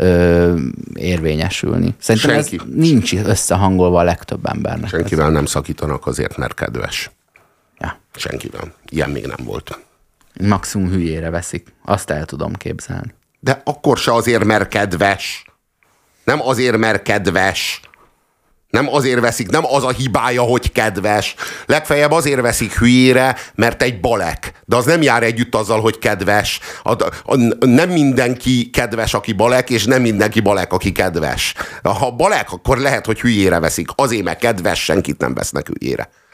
érvényesülni. Szerintem ez nincs összehangolva a legtöbb embernek. Senkivel nem szakítanak azért, mert kedves. Ja. Senkivel. Ilyen még nem volt. Maximum hülyére veszik. Azt el tudom képzelni. De akkor se azért, mert kedves. Nem azért, mert kedves. Nem azért veszik, nem az a hibája, hogy kedves. Legfeljebb azért veszik hülyére, mert egy balek. De az nem jár együtt azzal, hogy kedves. Nem mindenki kedves, aki balek, és nem mindenki balek, aki kedves. Ha balek, akkor lehet, hogy hülyére veszik. Azért, mert kedves, senkit nem vesznek hülyére.